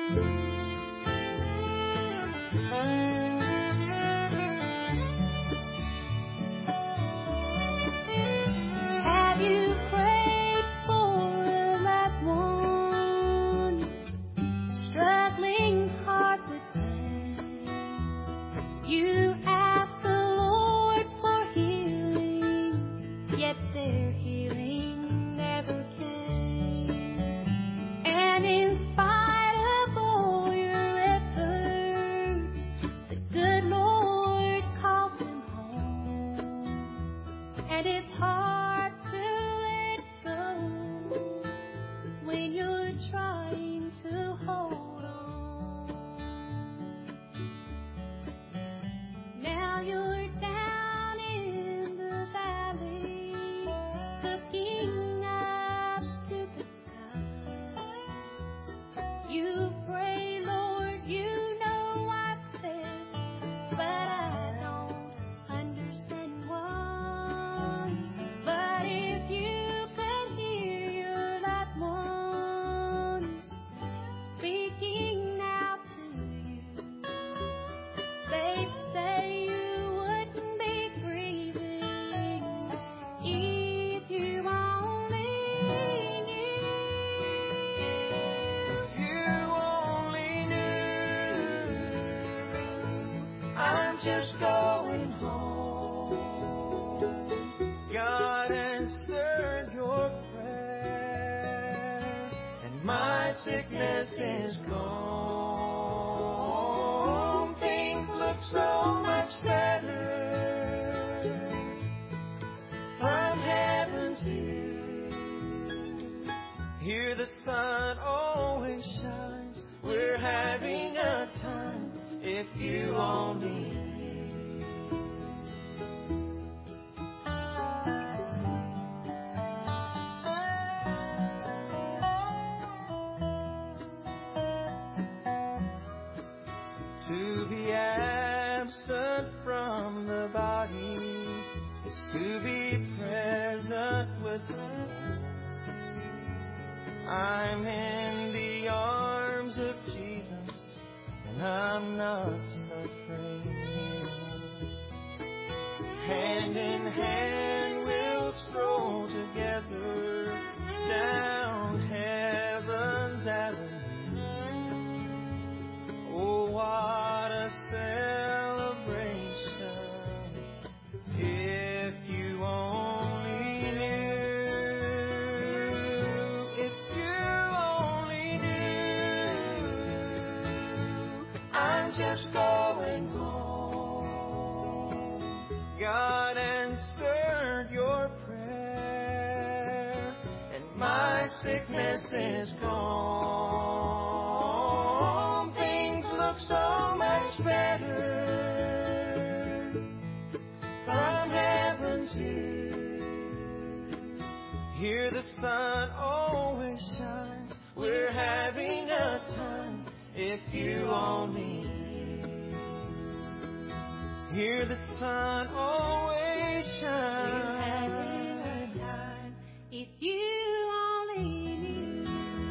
Have you prayed for that one struggling hard with pain? You asked the Lord for healing, yet their healing never came. And in spite of all your efforts, the good Lord called them home. And it's hard to let go when you're trying to hold on. Now you're down in the valley, looking up to the sky. You pray, Lord, you know what's best, but I don't understand why. But if you could hear your loved ones speaking out to you, they'd say you wouldn't be grieving if you only knew. You only knew. I'm just going home. God answered your prayer, and my sickness is gone. Things look so much better from heaven's view. Here the sun always shines. We're having a time if you only knew. To be absent from the body is to be present with the Lord. I'm in the arms of Jesus, and I'm not afraid. Hand in hand we'll stroll together down heaven's avenue. Oh, what a celebration, if you only knew. If you only knew. I'm just going home. God answered your prayer, and my sickness is gone. Things look so much better from heaven's view. Here the sun always shines. We're having a time if you only knew. Here the sun always shines. We're having a time if you only knew.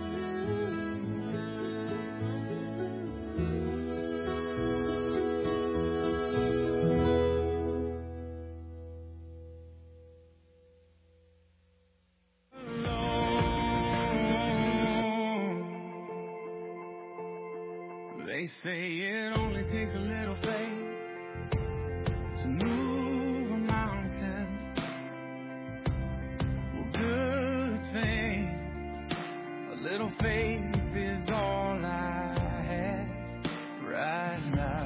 They say it only takes a little faith to move a mountain. Well, good faith, a little faith is all I have right now.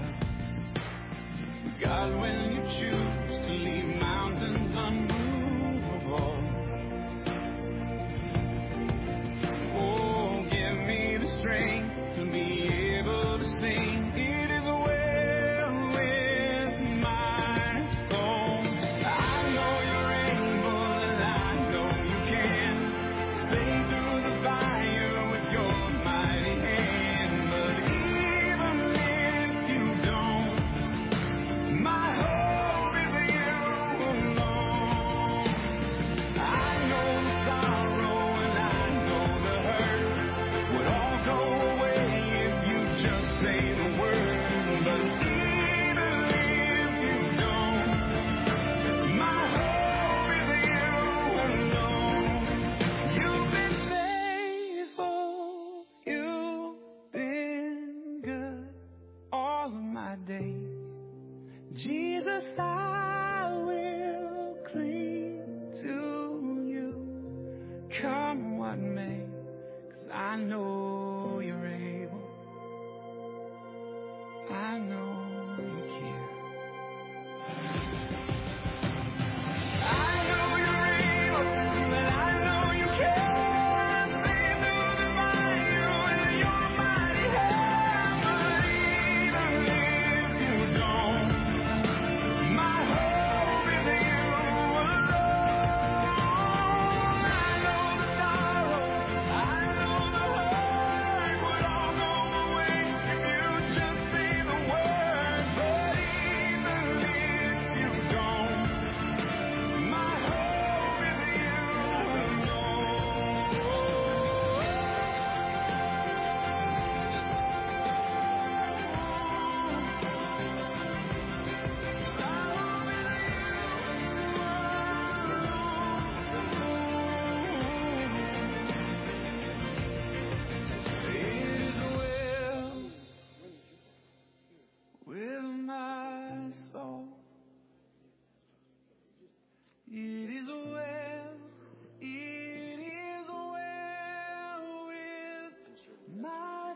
God, when you choose to leave mountains unmovable, oh, give me the strength to be able to sing. It is well with my soul. I know you're able and I know you can. Stay through the fire with your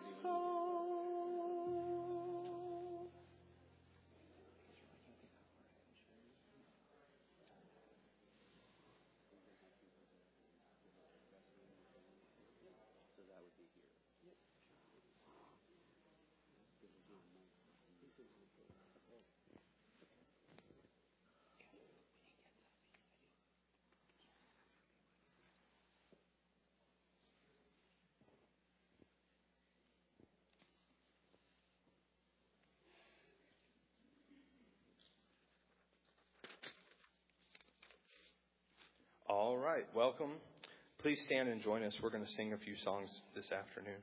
soul. All right, welcome. Please stand and join us. We're going to sing a few songs this afternoon.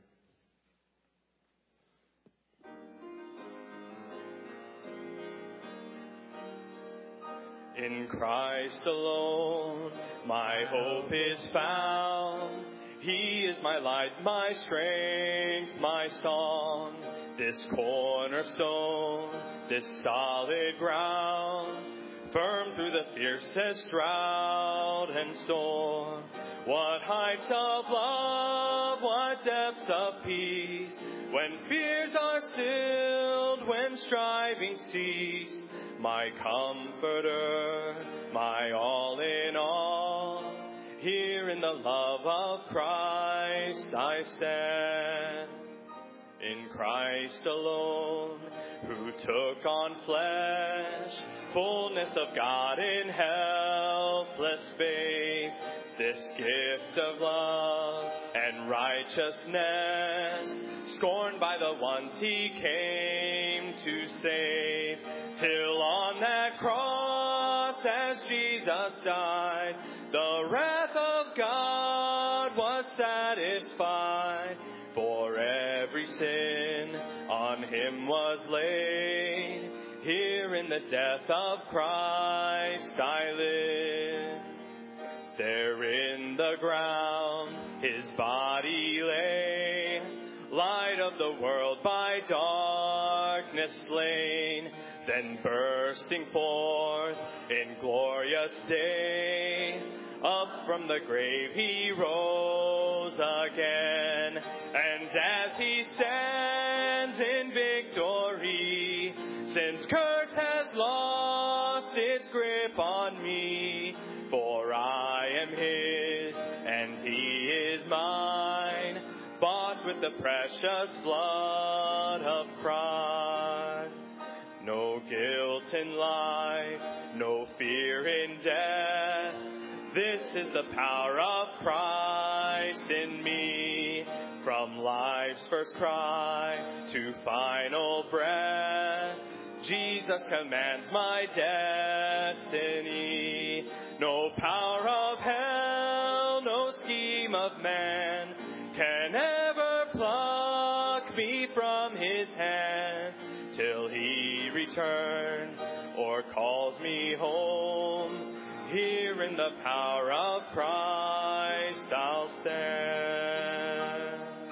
In Christ alone, my hope is found. He is my light, my strength, my song. This cornerstone, this solid ground, firm through the fiercest drought and storm. What heights of love, what depths of peace, when fears are stilled, when striving cease. My comforter, my all in all, here in the love of Christ I stand. In Christ alone, who took on flesh, fullness of God in helpless faith, this gift of love and righteousness, scorned by the ones he came to save, till on that cross as Jesus died, the wrath of God was satisfied. For every sin on him was laid, here in the death of Christ I live. There in the ground his body lay, light of the world by darkness slain, then bursting forth in glorious day, up from the grave he rose again. And as he stands in victory, sin's curse has lost its grip on me. For I am his, and he is mine, bought with the precious blood of Christ. No guilt in life, no fear in death. This is the power of Christ in me. From life's first cry to final breath, Jesus commands my destiny. No power of hell, no scheme of man can ever pluck me from his hand, till he returns or calls me home. Here in the power of Christ I'll stand.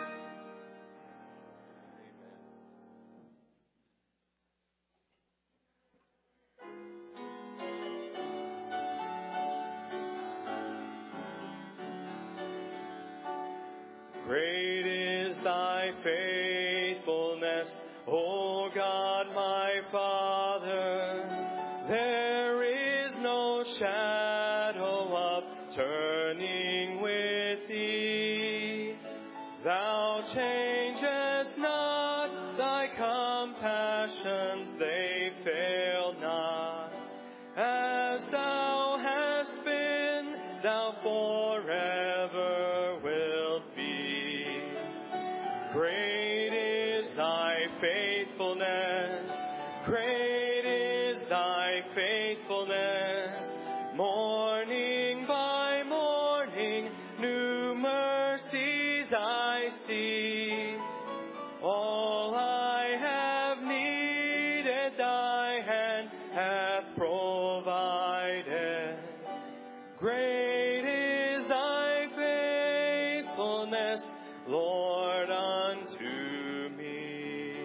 Great is thy faithfulness, O God my Father. There is no shadow of turning with thee. Thou changest not, thy compassions, they fail not. As thou hast been, thou forever wilt be. Great is thy faithfulness, great is thy faithfulness. Morning by morning, new mercies I see. All I have needed, thy hand hath provided. Great is thy faithfulness, Lord, unto me.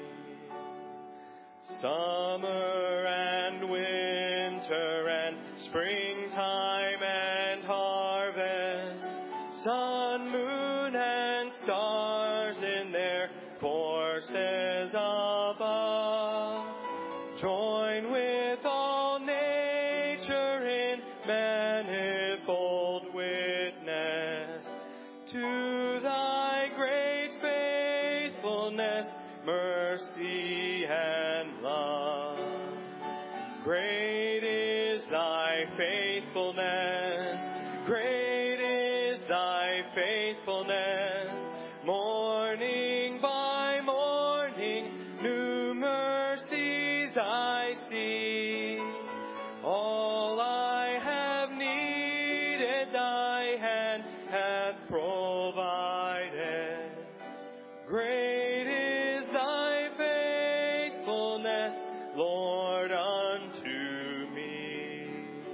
Summer and winter and springtime and harvest, sun, moon, and stars in their forces above, join with all nature in manifold witness to thy great faithfulness, mercy, and love. Great is thy faithfulness, great is thy faithfulness. Morning by morning, new mercies I see. All I have needed, thy hand hath provided. Great is thy faithfulness, Lord, unto me.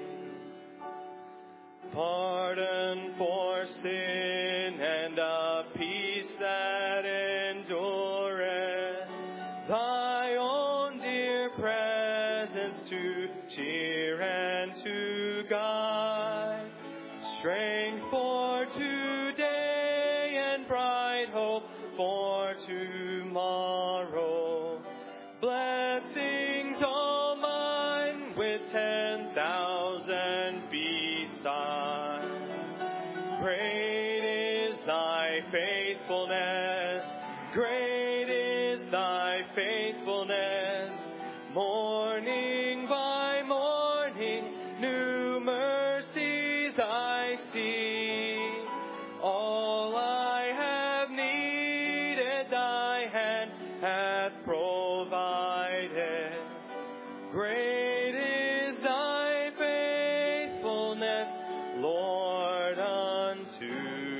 Pardon for sin and a peace that endureth, thy own dear presence to cheer and to guide, strength for today and bright hope for tomorrow, blessings all mine with 10,000 beside. Great is thy faithfulness, great is thy faithfulness. Morning by morning, new mercies I see. All I have needed, thy hand hath provided. Great is thy faithfulness, Lord, unto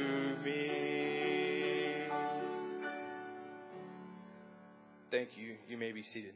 me. Thank you. You may be seated.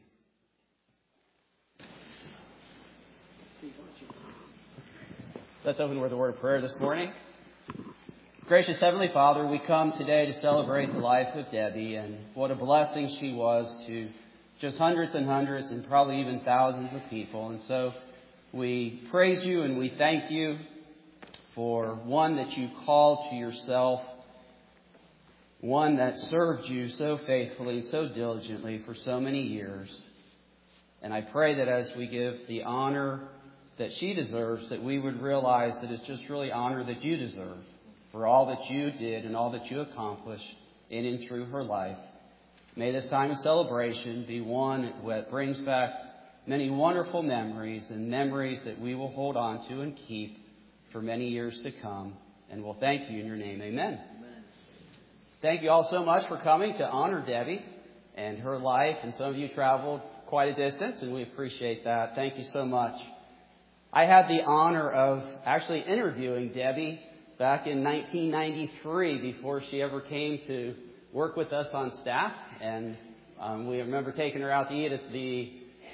Let's open with a word of prayer this morning. Gracious Heavenly Father, we come today to celebrate the life of Debbie, and what a blessing she was to just hundreds and hundreds and probably even thousands of people. And so we praise you and we thank you for one that you called to yourself, one that served you so faithfully, so diligently for so many years. And I pray that as we give the honor that she deserves, that we would realize that it's just really honor that you deserve for all that you did and all that you accomplished in and through her life. May this time of celebration be one that brings back many wonderful memories and memories that we will hold on to and keep for many years to come. And we'll thank you in your name. Amen. Thank you all so much for coming to honor Debbie and her life. And some of you traveled quite a distance, and we appreciate that. Thank you so much. I had the honor of actually interviewing Debbie back in 1993 before she ever came to work with us on staff. And we remember taking her out to eat at the,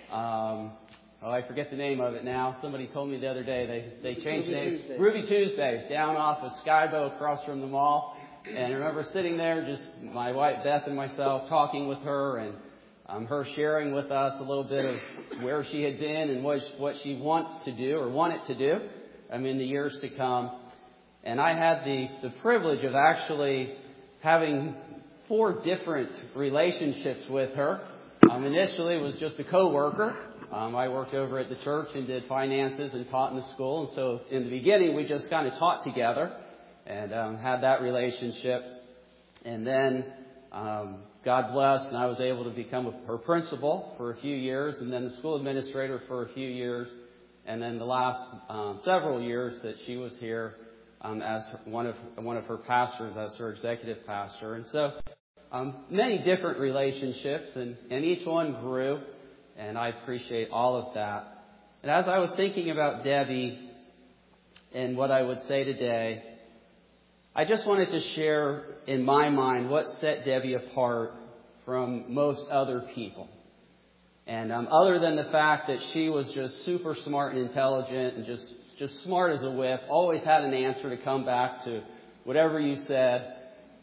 I forget the name of it now. Somebody told me the other day they changed names. Ruby Tuesday, down off of Skybo across from the mall. And I remember sitting there, just my wife Beth and myself talking with her, and her sharing with us a little bit of where she had been and what she wants to do or wanted to do in the years to come. And I had the privilege of actually having 4 different relationships with her. Initially, it was just a co-worker. I worked over at the church and did finances and taught in the school. And so in the beginning, we just kind of taught together and had that relationship. And then God blessed, and I was able to become her principal for a few years, and then the school administrator for a few years, and then the last several years that she was here as one of her pastors, as her executive pastor. And so many different relationships, and each one grew, and I appreciate all of that. And as I was thinking about Debbie and what I would say today, I just wanted to share in my mind what set Debbie apart from most other people. And other than the fact that she was just super smart and intelligent and just smart as a whip, always had an answer to come back to whatever you said.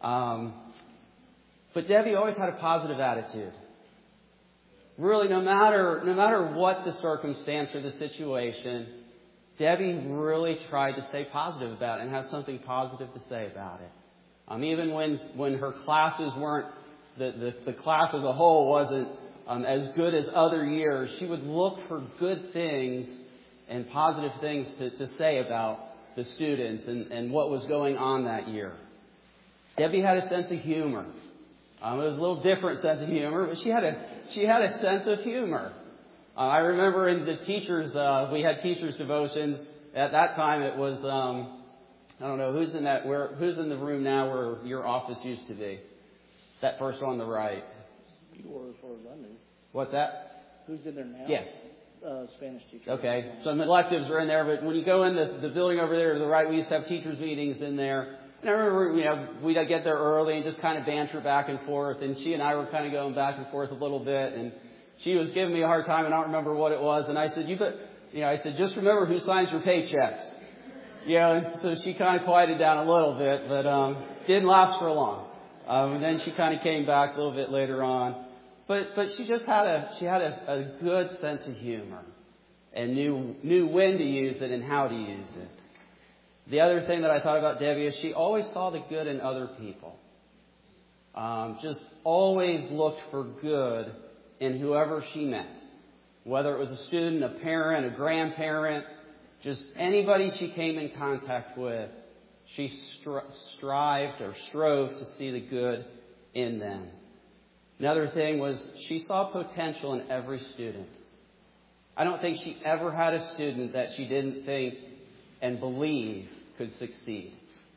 But Debbie always had a positive attitude. Really, no matter what the circumstance or the situation, Debbie really tried to stay positive about it and have something positive to say about it. Even when her classes weren't the class as a whole wasn't as good as other years, she would look for good things and positive things to say about the students and what was going on that year. Debbie had a sense of humor. It was a little different sense of humor, but she had a sense of humor. I remember in the teachers, we had teachers' devotions. At that time, it was I don't know who's in the room now where your office used to be. That first one on the right. You were as far as I knew. What's that? Who's in there now? Yes. Spanish teacher. Okay. Some electives are in there, but when you go in the building over there to the right, we used to have teachers' meetings in there. And I remember, we'd get there early and just kind of banter back and forth. And she and I were kind of going back and forth a little bit. And she was giving me a hard time, and I don't remember what it was. And I said, I said, just remember who signs your paychecks. And so she kind of quieted down a little bit, but didn't last for long. And then she kind of came back a little bit later on. But she just had a good sense of humor and knew when to use it and how to use it. The other thing that I thought about Debbie is she always saw the good in other people. Just always looked for good in whoever she met. Whether it was a student, a parent, a grandparent, just anybody she came in contact with, she strove to see the good in them. Another thing was she saw potential in every student. I don't think she ever had a student that she didn't think and believe could succeed.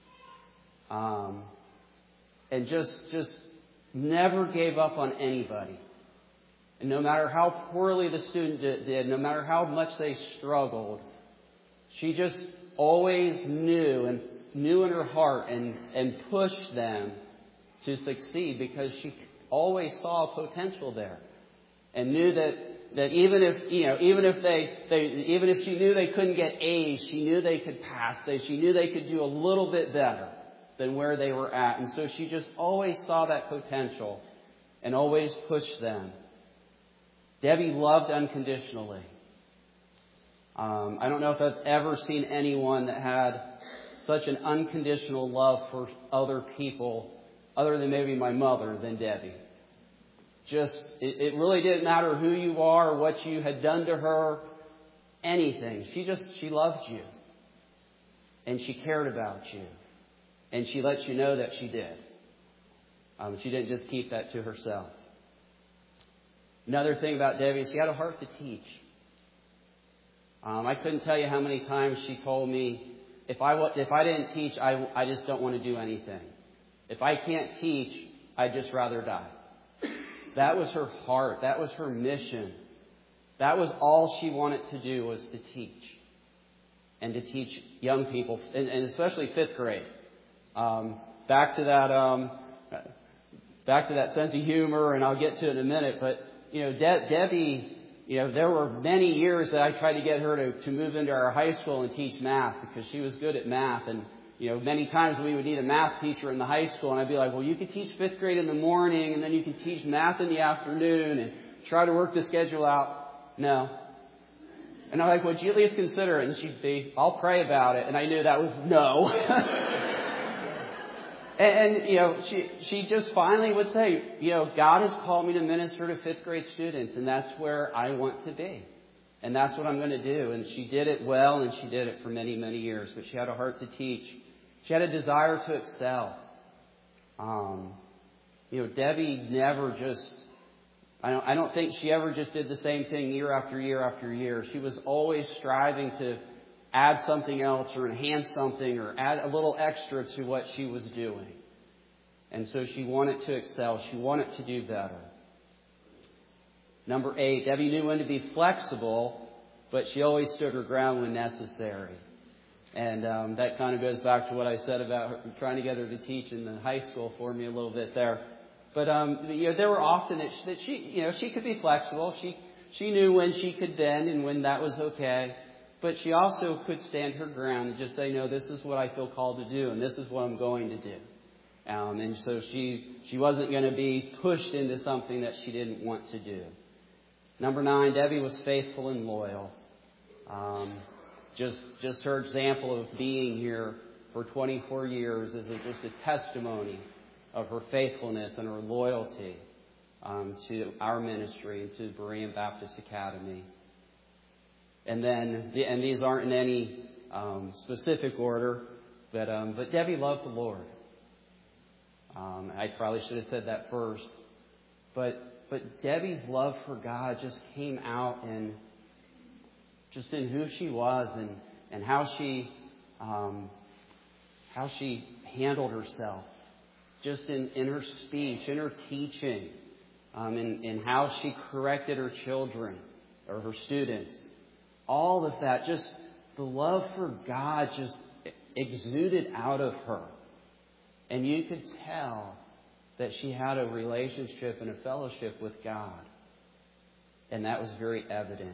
And just never gave up on anybody. And no matter how poorly the student did, no matter how much they struggled, she just always knew in her heart and pushed them to succeed because she always saw potential there and knew that even if she knew they couldn't get A's, she knew they could pass. She knew they could do a little bit better than where they were at. And so she just always saw that potential and always pushed them. Debbie loved unconditionally. I don't know if I've ever seen anyone that had such an unconditional love for other people, other than maybe my mother, than Debbie. It really didn't matter who you are, what you had done to her, anything. She loved you. And she cared about you. And she let you know that she did. She didn't just keep that to herself. Another thing about Debbie is she had a heart to teach. I couldn't tell you how many times she told me, if I didn't teach, I just don't want to do anything. If I can't teach, I'd just rather die. That was her heart. That was her mission. That was all she wanted to do, was to teach. And to teach young people, and especially 5th grade. Back to that sense of humor, and I'll get to it in a minute. But Debbie, there were many years that I tried to get her to move into our high school and teach math because she was good at math. And many times we would need a math teacher in the high school, and I'd be like, well, you could teach 5th grade in the morning, and then you can teach math in the afternoon, and try to work the schedule out. No. And I'm like, would you at least consider it? And she'd be, I'll pray about it. And I knew that was no. and she just finally would say, God has called me to minister to 5th grade students, and that's where I want to be. And that's what I'm going to do. And she did it well, and she did it for many, many years. But she had a heart to teach. She had a desire to excel. Debbie never just, I don't think she ever just did the same thing year after year after year. She was always striving to add something else or enhance something or add a little extra to what she was doing. And so she wanted to excel. She wanted to do better. Number 8, Debbie knew when to be flexible, but she always stood her ground when necessary. And that kind of goes back to what I said about her, trying to get her to teach in the high school for me a little bit there. But there were often that she could be flexible. She knew when she could bend and when that was okay. But she also could stand her ground and just say, no, this is what I feel called to do, and this is what I'm going to do. And so she wasn't going to be pushed into something that she didn't want to do. Number 9, Debbie was faithful and loyal. Just her example of being here for 24 years is just a testimony of her faithfulness and her loyalty to our ministry and to Berean Baptist Academy. And these aren't in any specific order, but Debbie loved the Lord. I probably should have said that first, but Debbie's love for God just came out in who she was and how she handled herself, just in her speech, in her teaching, in how she corrected her children or her students. All of that, just the love for God just exuded out of her. And you could tell that she had a relationship and a fellowship with God. And that was very evident.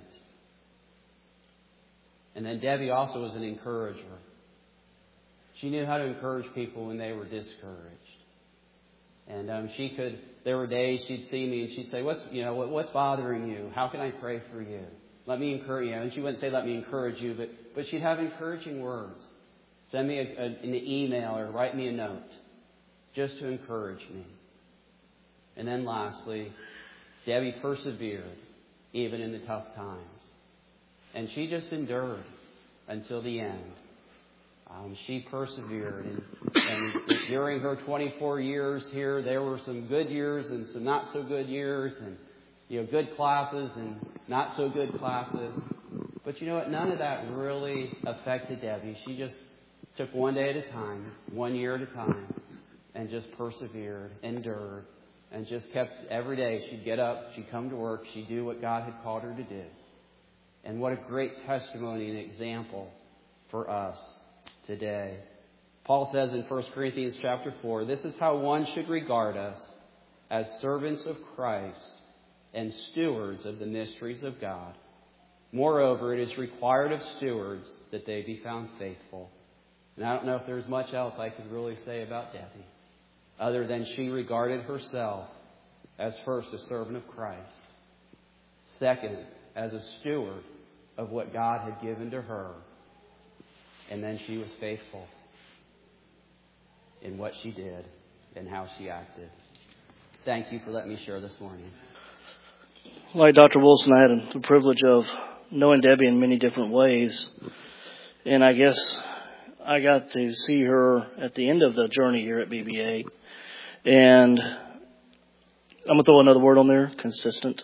And then Debbie also was an encourager. She knew how to encourage people when they were discouraged. And there were days she'd see me and she'd say, what's bothering you? How can I pray for you? Let me encourage you. And she wouldn't say, let me encourage you, but she'd have encouraging words. Send me an email or write me a note just to encourage me. And then lastly, Debbie persevered even in the tough times. And she just endured until the end. She persevered. And during her 24 years here, there were some good years and some not so good years. And, good classes and not so good classes. But you know what? None of that really affected Debbie. She just took one day at a time, 1 year at a time, and just persevered, endured, and just kept every day. She'd get up, she'd come to work, she'd do what God had called her to do. And what a great testimony and example for us today. Paul says in 1 Corinthians chapter 4, this is how one should regard us, as servants of Christ and stewards of the mysteries of God. Moreover, it is required of stewards that they be found faithful. And I don't know if there's much else I could really say about Debbie, other than she regarded herself as first a servant of Christ, second, as a steward of what God had given to her, and then she was faithful in what she did and how she acted. Thank you for letting me share this morning. Like Dr. Wilson, I had the privilege of knowing Debbie in many different ways. And I guess I got to see her at the end of the journey here at BBA. And I'm going to throw another word on there, consistent.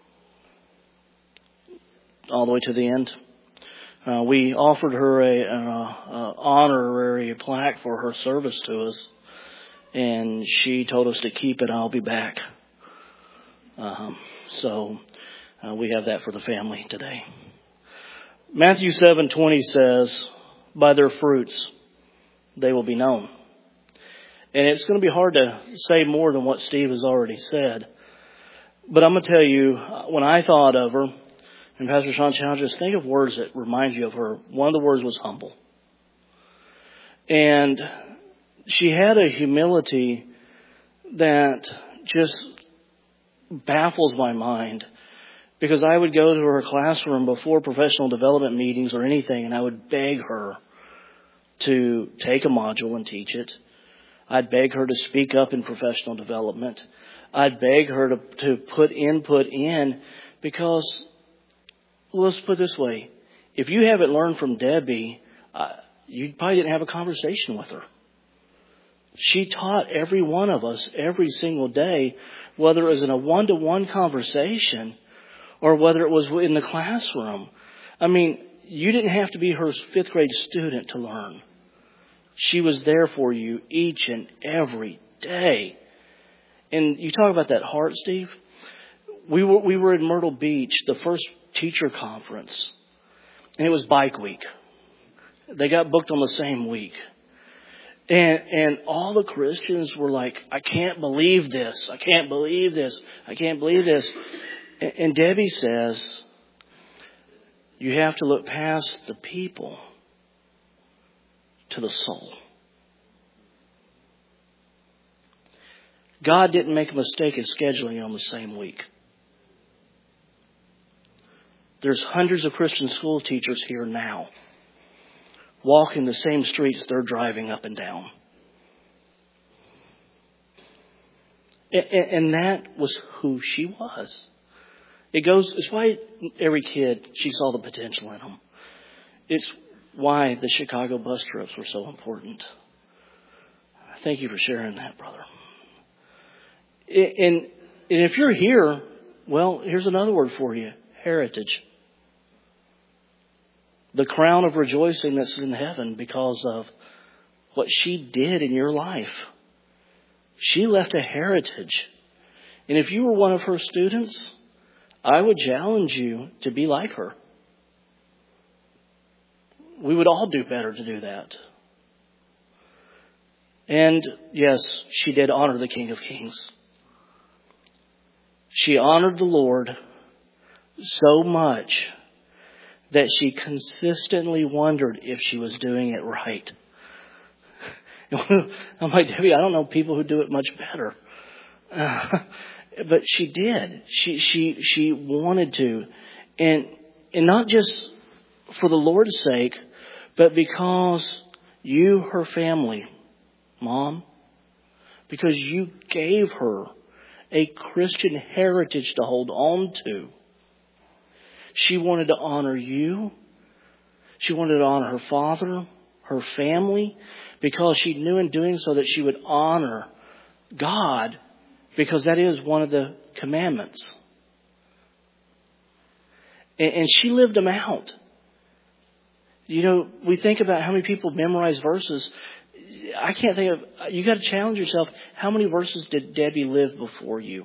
All the way to the end. We offered her an honorary plaque for her service to us. And she told us to keep it. I'll be back. So we have that for the family today. Matthew 7:20 says, by their fruits they will be known. And it's going to be hard to say more than what Steve has already said. But I'm going to tell you, when I thought of her, and Pastor Sean challenged us, think of words that remind you of her. One of the words was humble. And she had a humility that just baffles my mind. Because I would go to her classroom before professional development meetings or anything, and I would beg her to take a module and teach it. I'd beg her to speak up in professional development. I'd beg her to put input in, because, let's put it this way, if you haven't learned from Debbie, you probably didn't have a conversation with her. She taught every one of us every single day, whether it was in a one-to-one conversation or whether it was in the classroom. I mean, you didn't have to be her fifth grade student to learn. She was there for you each and every day. And you talk about that heart, Steve. We were in Myrtle Beach, the first teacher conference, and it was bike week. They got booked on the same week. And all the Christians were like, I can't believe this. I can't believe this. I can't believe this. And Debbie says, you have to look past the people to the soul. God didn't make a mistake in scheduling on the same week. There's hundreds of Christian school teachers here now, walking the same streets they're driving up and down. And that was who she was. It's why every kid, she saw the potential in them. It's why the Chicago bus trips were so important. Thank you for sharing that, brother. And if you're here, well, here's another word for you. Heritage. The crown of rejoicing that's in heaven because of what she did in your life. She left a heritage. And if you were one of her students, I would challenge you to be like her. We would all do better to do that. And yes, she did honor the King of Kings. She honored the Lord so much that she consistently wondered if she was doing it right. I'm like, Debbie, I don't know people who do it much better. But she did. She wanted to. And not just for the Lord's sake, but because you, her family, Mom, because you gave her a Christian heritage to hold on to. She wanted to honor you. She wanted to honor her father, her family, because she knew in doing so that she would honor God, because that is one of the commandments. And she lived them out. You know, we think about how many people memorize verses. I can't think of, you got to challenge yourself. How many verses did Debbie live before you?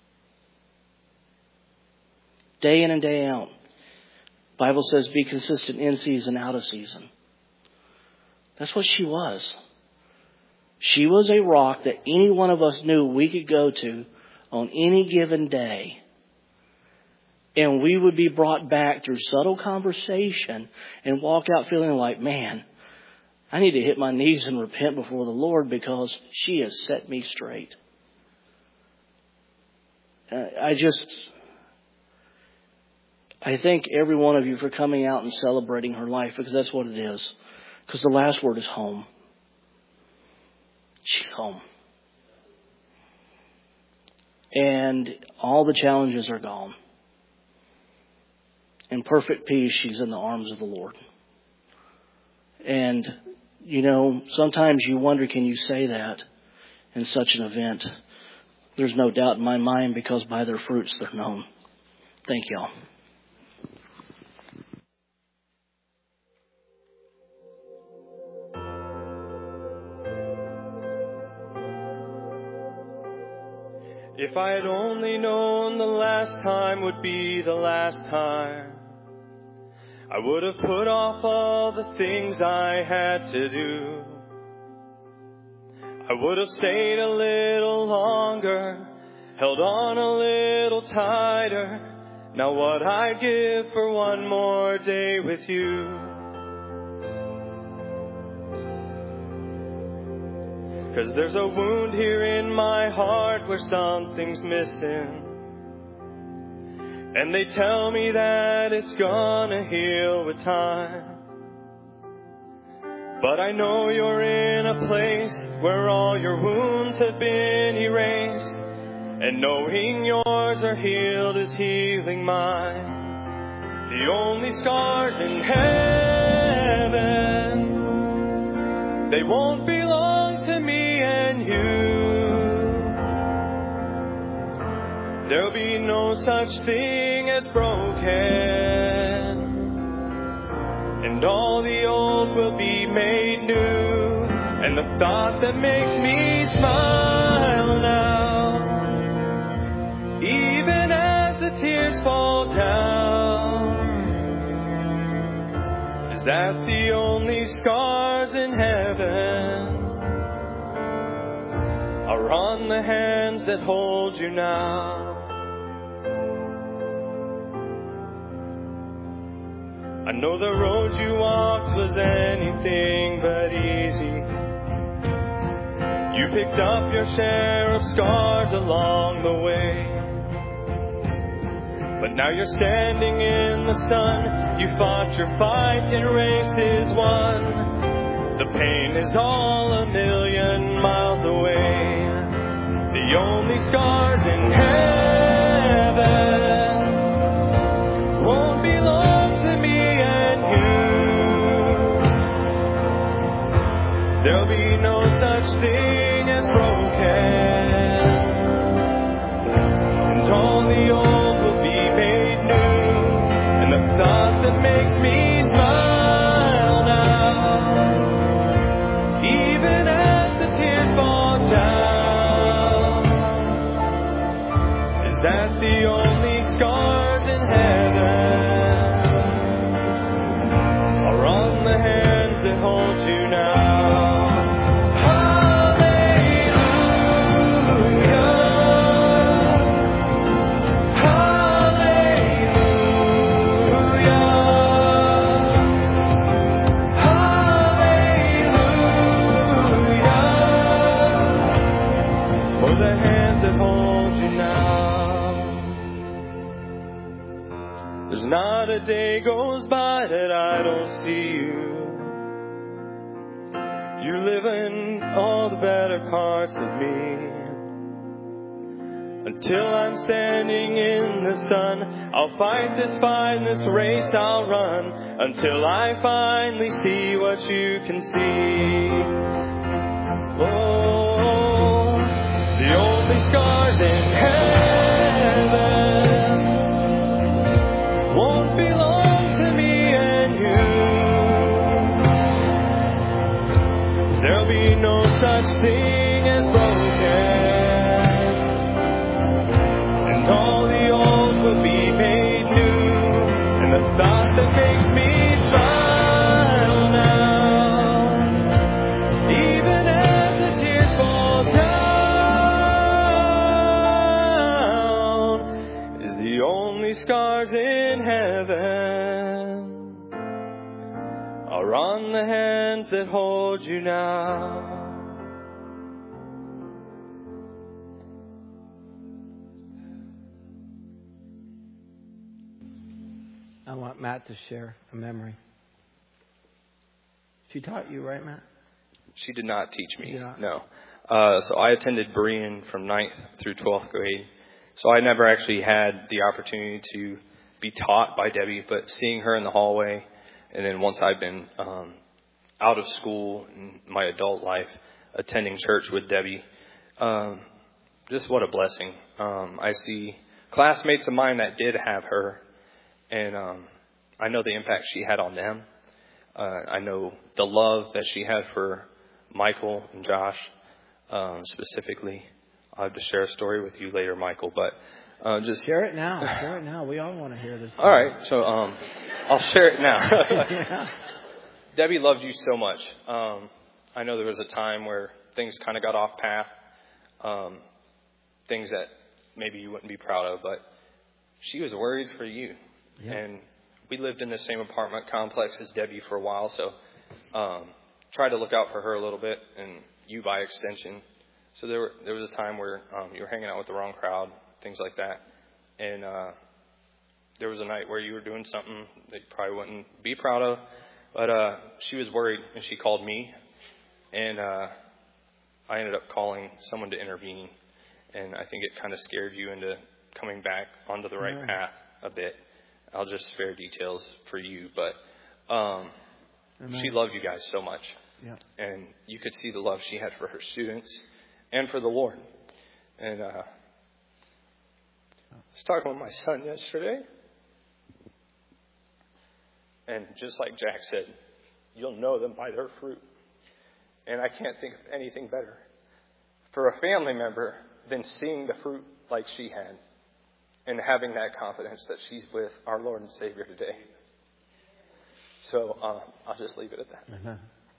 Day in and day out. Bible says be consistent in season, out of season. That's what she was. She was a rock that any one of us knew we could go to on any given day. And we would be brought back through subtle conversation and walk out feeling like, man, I need to hit my knees and repent before the Lord because she has set me straight. I thank every one of you for coming out and celebrating her life, because that's what it is. Because the last word is home. She's home. And all the challenges are gone. In perfect peace, she's in the arms of the Lord. And, you know, sometimes you wonder, can you say that in such an event? There's no doubt in my mind, because by their fruits they're known. Thank y'all. If I had only known the last time would be the last time, I would have put off all the things I had to do. I would have stayed a little longer, held on a little tighter. Now what I'd give for one more day with you. 'Cause there's a wound here in my heart where something's missing. And they tell me that it's gonna heal with time. But I know you're in a place where all your wounds have been erased. And knowing yours are healed is healing mine. The only scars in heaven, they won't belong to me and you. There'll be no such thing as broken, and all the old will be made new. And the thought that makes me smile now, even as the tears fall down, is that the only scars in heaven are on the hands that hold you now. I know the road you walked was anything but easy. You picked up your share of scars along the way. But now you're standing in the sun. You fought your fight and race is won. The pain is all a million miles away. The The only scars in heaven won't belong to me and you. There'll be no such thing as broken, and all the old will be made new. And the thought that makes me smile now, even as the tears fall down, is that the only scars in heaven are on the hands that hold you now. Not a day goes by that I don't see you. You live in all the better parts of me. Until I'm standing in the sun, I'll fight this fight, this race I'll run, until I finally see what you can see. Oh, the only scars in heaven won't belong to me and you. There'll be no such thing as broken, and all the old will be made new. And the thought that makes me smile now, even as the tears fall down, is the only scars in heaven are on the hands that hold you now. I want Matt to share a memory. She taught you, right, Matt? She did not teach me. Yeah. No. So I attended Berean from 9th through 12th grade. So I never actually had the opportunity to be taught by Debbie, but seeing her in the hallway, and then once I've been out of school in my adult life, attending church with Debbie, just what a blessing. I see classmates of mine that did have her, and I know the impact she had on them. I know the love that she had for Michael and Josh specifically. I'll have to share a story with you later, Michael, but just share it now. Share it now. We all want to hear this. All right, so I'll share it now. Yeah. Debbie loved you so much. I know there was a time where things kind of got off path, things that maybe you wouldn't be proud of, but she was worried for you. Yeah. And we lived in the same apartment complex as Debbie for a while, so tried to look out for her a little bit, and you by extension. So there was a time where you were hanging out with the wrong crowd, things like that. And there was a night where you were doing something that you probably wouldn't be proud of. But she was worried, and she called me. And I ended up calling someone to intervene. And I think it kind of scared you into coming back onto the right path a bit. I'll just spare details for you. But she loved you guys so much. Yeah. And you could see the love she had for her students and for the Lord. And I was talking with my son yesterday. And just like Jack said, you'll know them by their fruit. And I can't think of anything better for a family member than seeing the fruit like she had and having that confidence that she's with our Lord and Savior today. So I'll just leave it at that. Uh-huh.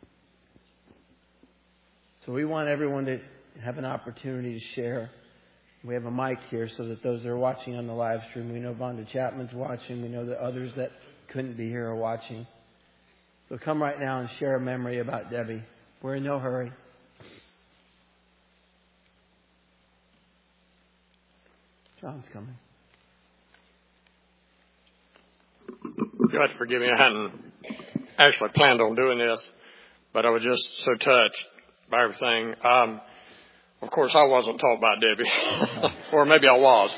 So we want everyone to have an opportunity to share. We have a mic here so that those that are watching on the live stream, we know Vonda Chapman's watching. We know that others that couldn't be here are watching. So come right now and share a memory about Debbie. We're in no hurry. John's coming. God forgive me, I hadn't actually planned on doing this, but I was just so touched by everything. Of course, I wasn't taught by Debbie, or maybe I was.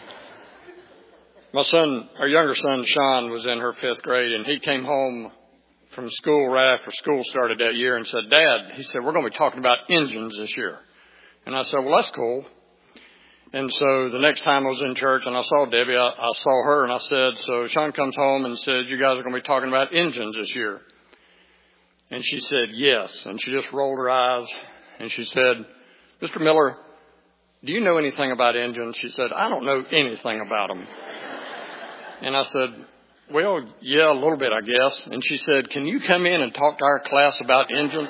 My son, our younger son, Sean, was in her 5th grade, and he came home from school right after school started that year and said, Dad, he said, we're going to be talking about engines this year. And I said, well, that's cool. And so the next time I was in church and I saw Debbie, I saw her and I said, so Sean comes home and says, you guys are going to be talking about engines this year. And she said, yes. And she just rolled her eyes and she said, Mr. Miller, do you know anything about engines? She said, I don't know anything about them. And I said, well, yeah, a little bit, I guess. And she said, can you come in and talk to our class about engines?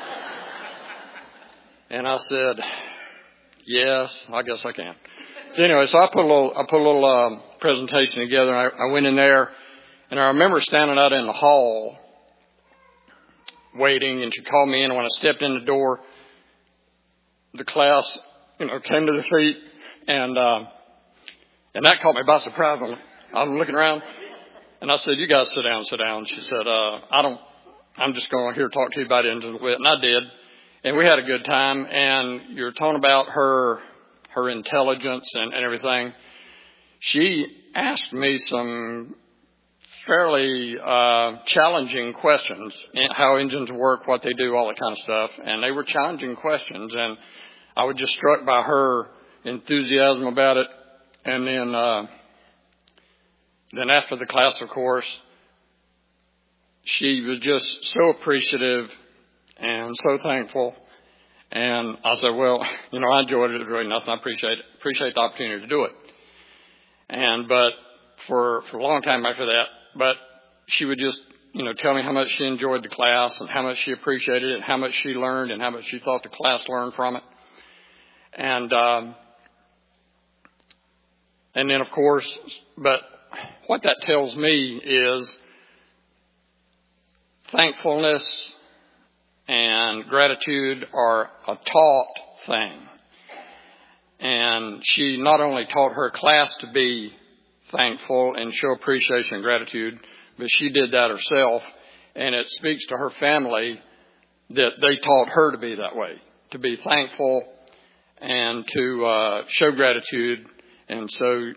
And I said, yes, I guess I can. So anyway, so I put a little presentation together. And I went in there, and I remember standing out in the hall waiting, and she called me in. And when I stepped in the door, the class, came to their feet, and that caught me by surprise. I'm looking around, and I said, "You guys sit down." She said, I'm just going here to talk to you about engines a bit," and I did. And we had a good time, and you're talking about her intelligence and everything. She asked me some fairly challenging questions, how engines work, what they do, all that kind of stuff. And they were challenging questions, and I was just struck by her enthusiasm about it. And then after the class, of course, she was just so appreciative and so thankful. And I said, well, I enjoyed it. It was really nothing. I appreciate the opportunity to do it. But for a long time after that, but she would just, tell me how much she enjoyed the class and how much she appreciated it and how much she learned and how much she thought the class learned from it. And then of course, but what that tells me is thankfulness and gratitude are a taught thing. And she not only taught her class to be thankful and show appreciation and gratitude, but she did that herself. And it speaks to her family that they taught her to be that way, to be thankful and to show gratitude. And so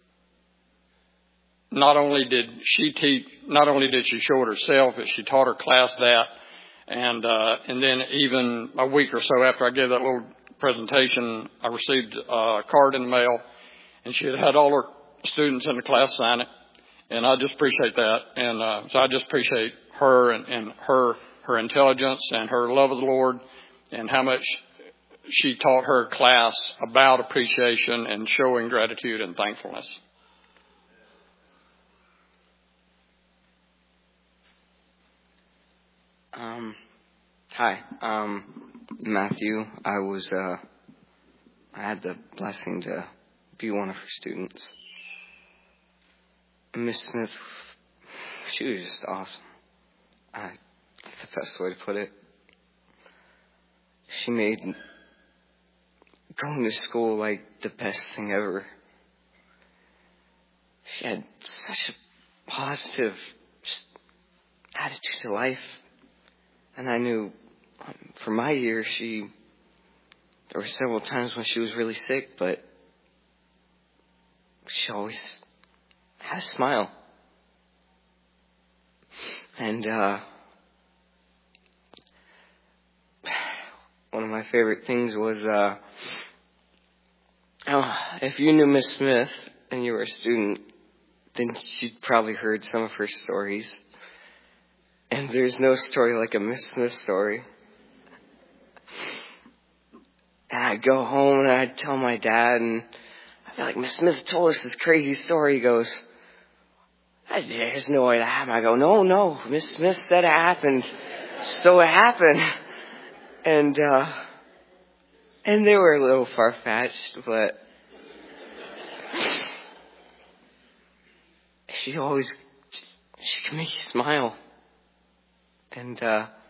not only did she show it herself, but she taught her class that. And then even a week or so after I gave that little presentation, I received a card in the mail, and she had all her students in the class sign it. And I just appreciate that. And so I just appreciate her and her intelligence and her love of the Lord and how much she taught her class about appreciation and showing gratitude and thankfulness. Hi, Matthew. I had the blessing to be one of her students. Miss Smith, she was just awesome. That's the best way to put it. She made going to school like the best thing ever. She had such a positive attitude to life. And I knew for my year, there were several times when she was really sick, but she always had a smile. And one of my favorite things was, if you knew Miss Smith and you were a student, then you'd probably heard some of her stories. And there's no story like a Miss Smith story. And I'd go home and I'd tell my dad, and I'd be like, Miss Smith told us this crazy story. He goes, there's no way that happened. I go, no, Miss Smith said it happened. So it happened. And they were a little far-fetched, but she could make you smile. And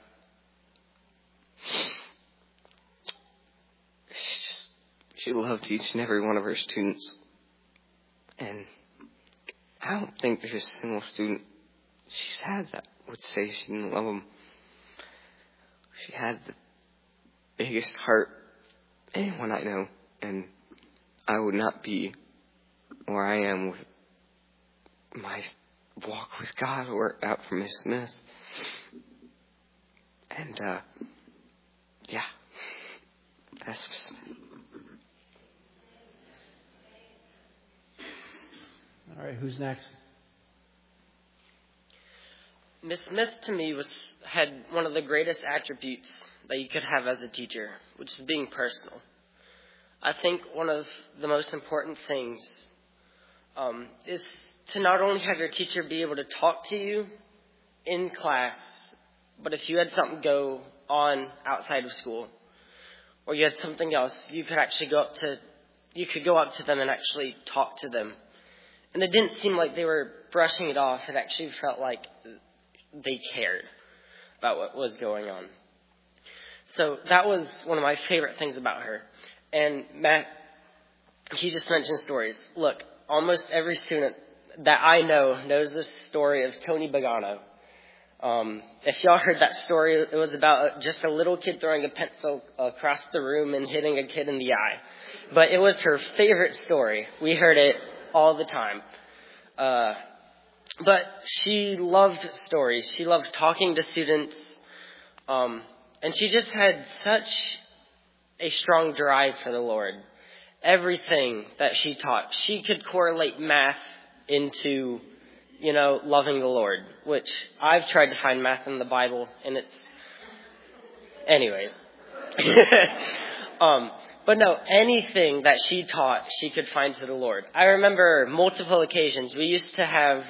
she loved each and every one of her students. And I don't think there's a single student she's had that would say she didn't love them. She had the biggest heart anyone I know, and I would not be where I am with my walk with God or out for Miss Smith. And, yeah, that's just... All right, who's next? Miss Smith to me had one of the greatest attributes that you could have as a teacher, which is being personal. I think one of the most important things is to not only have your teacher be able to talk to you in class, but if you had something go on outside of school, or you had something else, you could actually go up to them and actually talk to them. And it didn't seem like they were brushing it off. It actually felt like they cared about what was going on. So that was one of my favorite things about her. And Matt, he just mentioned stories. Look, almost every student that I know knows this story of Tony Bogano. If y'all heard that story, it was about just a little kid throwing a pencil across the room and hitting a kid in the eye. But it was her favorite story. We heard it all the time. But she loved stories. She loved talking to students. And she just had such a strong drive for the Lord. Everything that she taught, she could correlate math into, loving the Lord, which I've tried to find math in the Bible, and anyways. But no, anything that she taught, she could find to the Lord. I remember multiple occasions. We used to have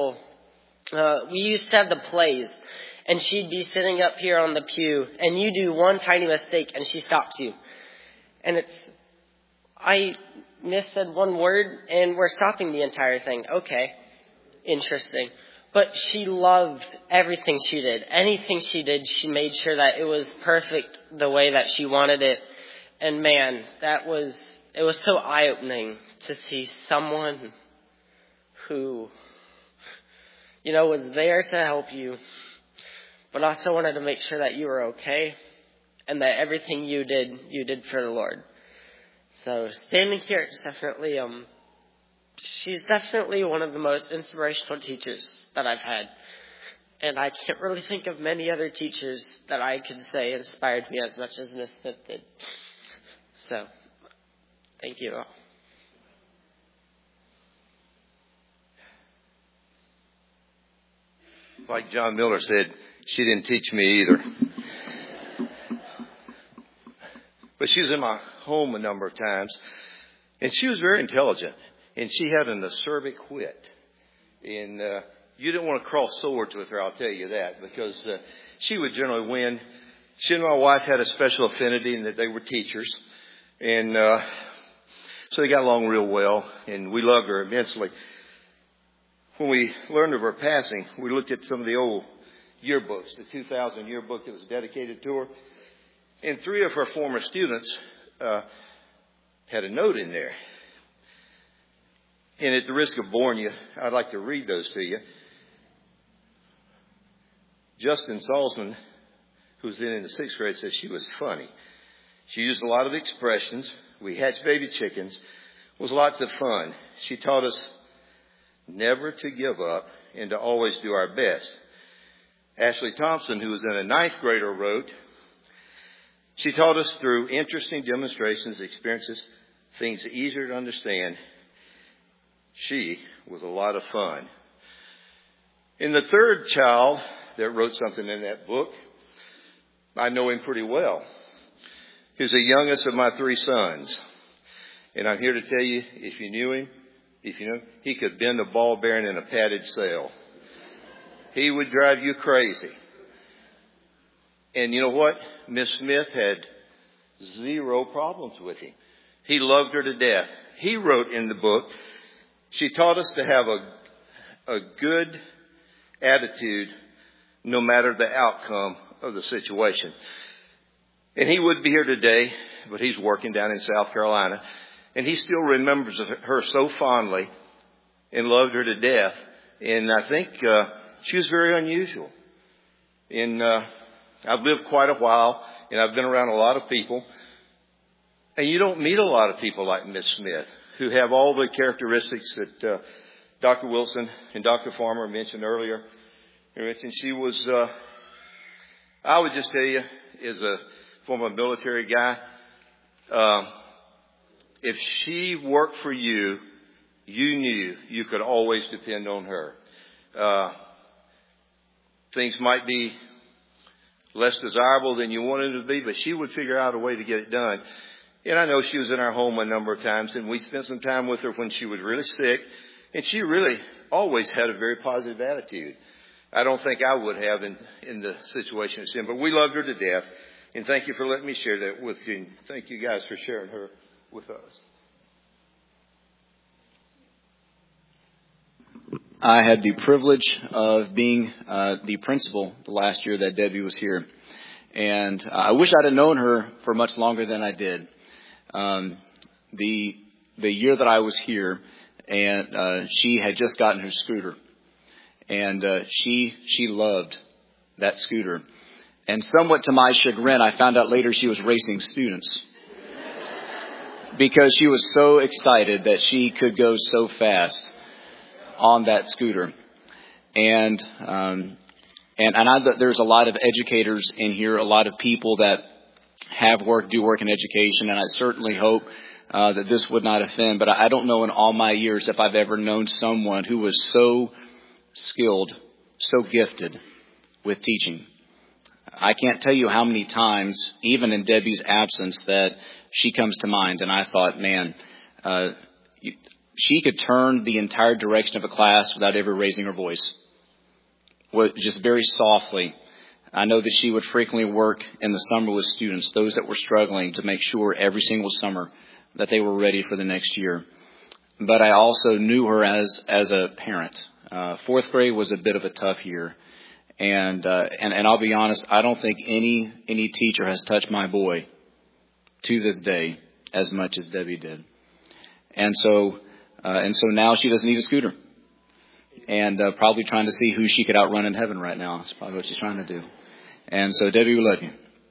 the plays, and she'd be sitting up here on the pew, and you do one tiny mistake, and she stops you. And I missaid one word, and we're stopping the entire thing. Okay, interesting. But she loved everything she did. Anything she did, she made sure that it was perfect the way that she wanted it. And man, it was so eye-opening to see someone who, was there to help you, but also wanted to make sure that you were okay and that everything you did for the Lord. So standing here, it's definitely, she's definitely one of the most inspirational teachers that I've had. And I can't really think of many other teachers that I could say inspired me as much as Miss Smith did. So, thank you all. Like John Miller said, she didn't teach me either. But she was in my home a number of times, and she was very intelligent, and she had an acerbic wit. And you didn't want to cross swords with her, I'll tell you that, because she would generally win. She and my wife had a special affinity in that they were teachers. And so they got along real well, and we loved her immensely. When we learned of her passing, we looked at some of the old yearbooks, the 2000 yearbook that was dedicated to her. And 3 of her former students had a note in there. And at the risk of boring you, I'd like to read those to you. Justin Salzman, who's then in the 6th grade, says she was funny. She used a lot of expressions. We hatched baby chickens. It was lots of fun. She taught us never to give up and to always do our best. Ashley Thompson, who was in a 9th grader, wrote, she taught us through interesting demonstrations, experiences, things easier to understand. She was a lot of fun. And the 3rd child that wrote something in that book, I know him pretty well. He's the youngest of my 3 sons. And I'm here to tell you, if you knew him, he could bend a ball bearing in a padded sail. He would drive you crazy. And you know what? Miss Smith had 0 problems with him. He loved her to death. He wrote in the book, she taught us to have a good attitude no matter the outcome of the situation. And he would be here today, but he's working down in South Carolina. And he still remembers her so fondly and loved her to death. And I think she was very unusual. And I've lived quite a while, and I've been around a lot of people. And you don't meet a lot of people like Miss Smith who have all the characteristics that Dr. Wilson and Dr. Farmer mentioned earlier. She was, I would just tell you, as a former military guy, if she worked for you, you knew you could always depend on her. Things might be less desirable than you wanted it to be, but she would figure out a way to get it done. And I know she was in our home a number of times, and we spent some time with her when she was really sick, and she really always had a very positive attitude. I don't think I would have in the situation it's in, but we loved her to death. And thank you for letting me share that with you. And thank you guys for sharing her with us. I had the privilege of being the principal the last year that Debbie was here. And I wish I'd have known her for much longer than I did. The year that I was here, and she had just gotten her scooter. And she loved that scooter. And somewhat to my chagrin, I found out later she was racing students. Because she was so excited that she could go so fast on that scooter. And I there's a lot of educators in here, a lot of people that do work in education, and I certainly hope that this would not offend, but I don't know in all my years if I've ever known someone who was so skilled, so gifted with teaching. I can't tell you how many times, even in Debbie's absence, that she comes to mind, and I thought, man, she could turn the entire direction of a class without ever raising her voice. Just very softly. I know that she would frequently work in the summer with students, those that were struggling, to make sure every single summer that they were ready for the next year. But I also knew her as a parent. Fourth grade was a bit of a tough year. And I'll be honest, I don't think any teacher has touched my boy to this day as much as Debbie did. And so now she doesn't need a scooter. And probably trying to see who she could outrun in heaven right now. That's probably what she's trying to do. And so, Debbie, we love you.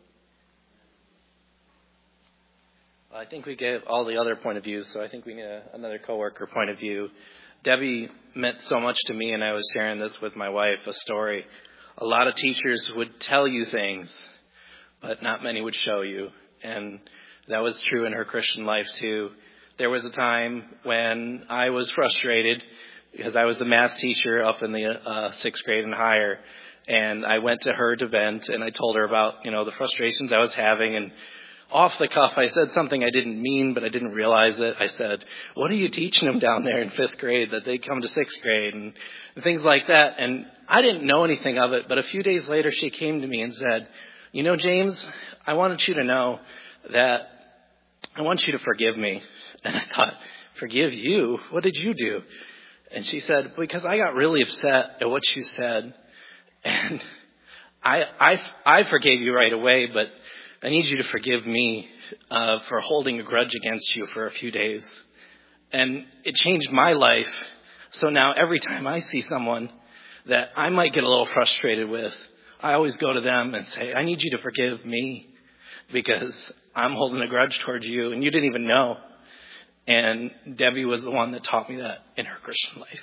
I think we gave all the other point of views, so I think we need another coworker point of view. Debbie meant so much to me, and I was sharing this with my wife, a story. A lot of teachers would tell you things, but not many would show you. And that was true in her Christian life, too. There was a time when I was frustrated because I was the math teacher up in the sixth grade and higher. And I went to her to vent, and I told her about, the frustrations I was having. And off the cuff, I said something I didn't mean, but I didn't realize it. I said, what are you teaching them down there in fifth grade that they come to sixth grade and things like that? And I didn't know anything of it, but a few days later, she came to me and said, James, I wanted you to know that I want you to forgive me. And I thought, forgive you? What did you do? And she said, because I got really upset at what you said. And I forgave you right away, but I need you to forgive me for holding a grudge against you for a few days. And it changed my life. So now every time I see someone that I might get a little frustrated with, I always go to them and say, I need you to forgive me because I'm holding a grudge towards you and you didn't even know. And Debbie was the one that taught me that in her Christian life.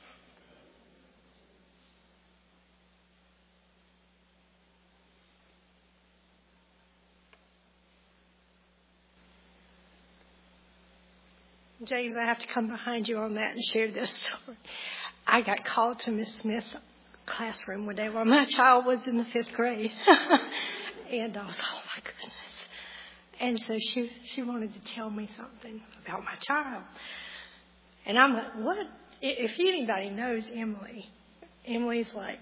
James, I have to come behind you on that and share this story. I got called to Miss Smith's classroom one day while my child was in the fifth grade. And I was, oh my goodness. And so she wanted to tell me something about my child. And I'm like, what? If anybody knows Emily's like,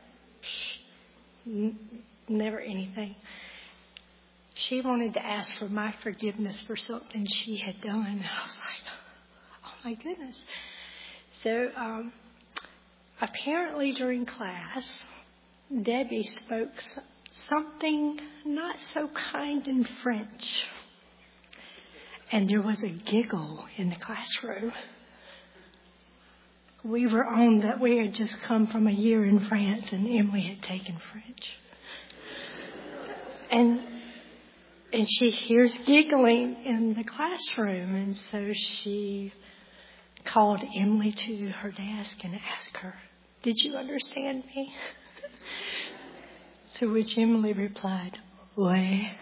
never anything. She wanted to ask for my forgiveness for something she had done. And I was like, oh my goodness. So apparently during class, Debbie spoke something not so kind in French. And there was a giggle in the classroom. We were on that we had just come from a year in France and Emily had taken French. And And she hears giggling in the classroom. And so she called Emily to her desk and asked her, "Did you understand me?" To which Emily replied, "Ouais."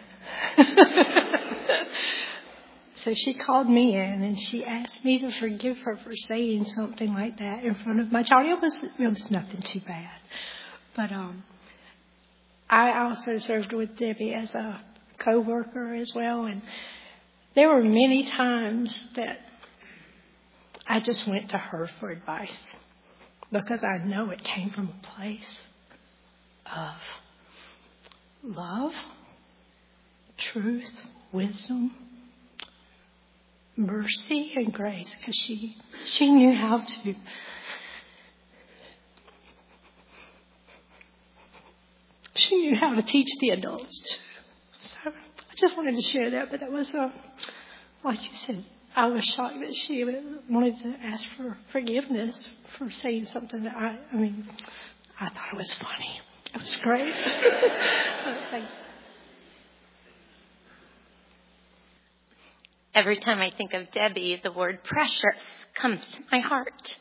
So she called me in and she asked me to forgive her for saying something like that in front of my child. It was nothing too bad. But I also served with Debbie as a co-worker as well. And there were many times that I just went to her for advice because I know it came from a place of love, truth, wisdom, mercy, and grace, because she knew how to teach the adults too. So I just wanted to share that, but that was like you said, I was shocked that she wanted to ask for forgiveness for saying something that I thought it was funny. It was great. Thank you. Every time I think of Debbie, the word precious comes to my heart.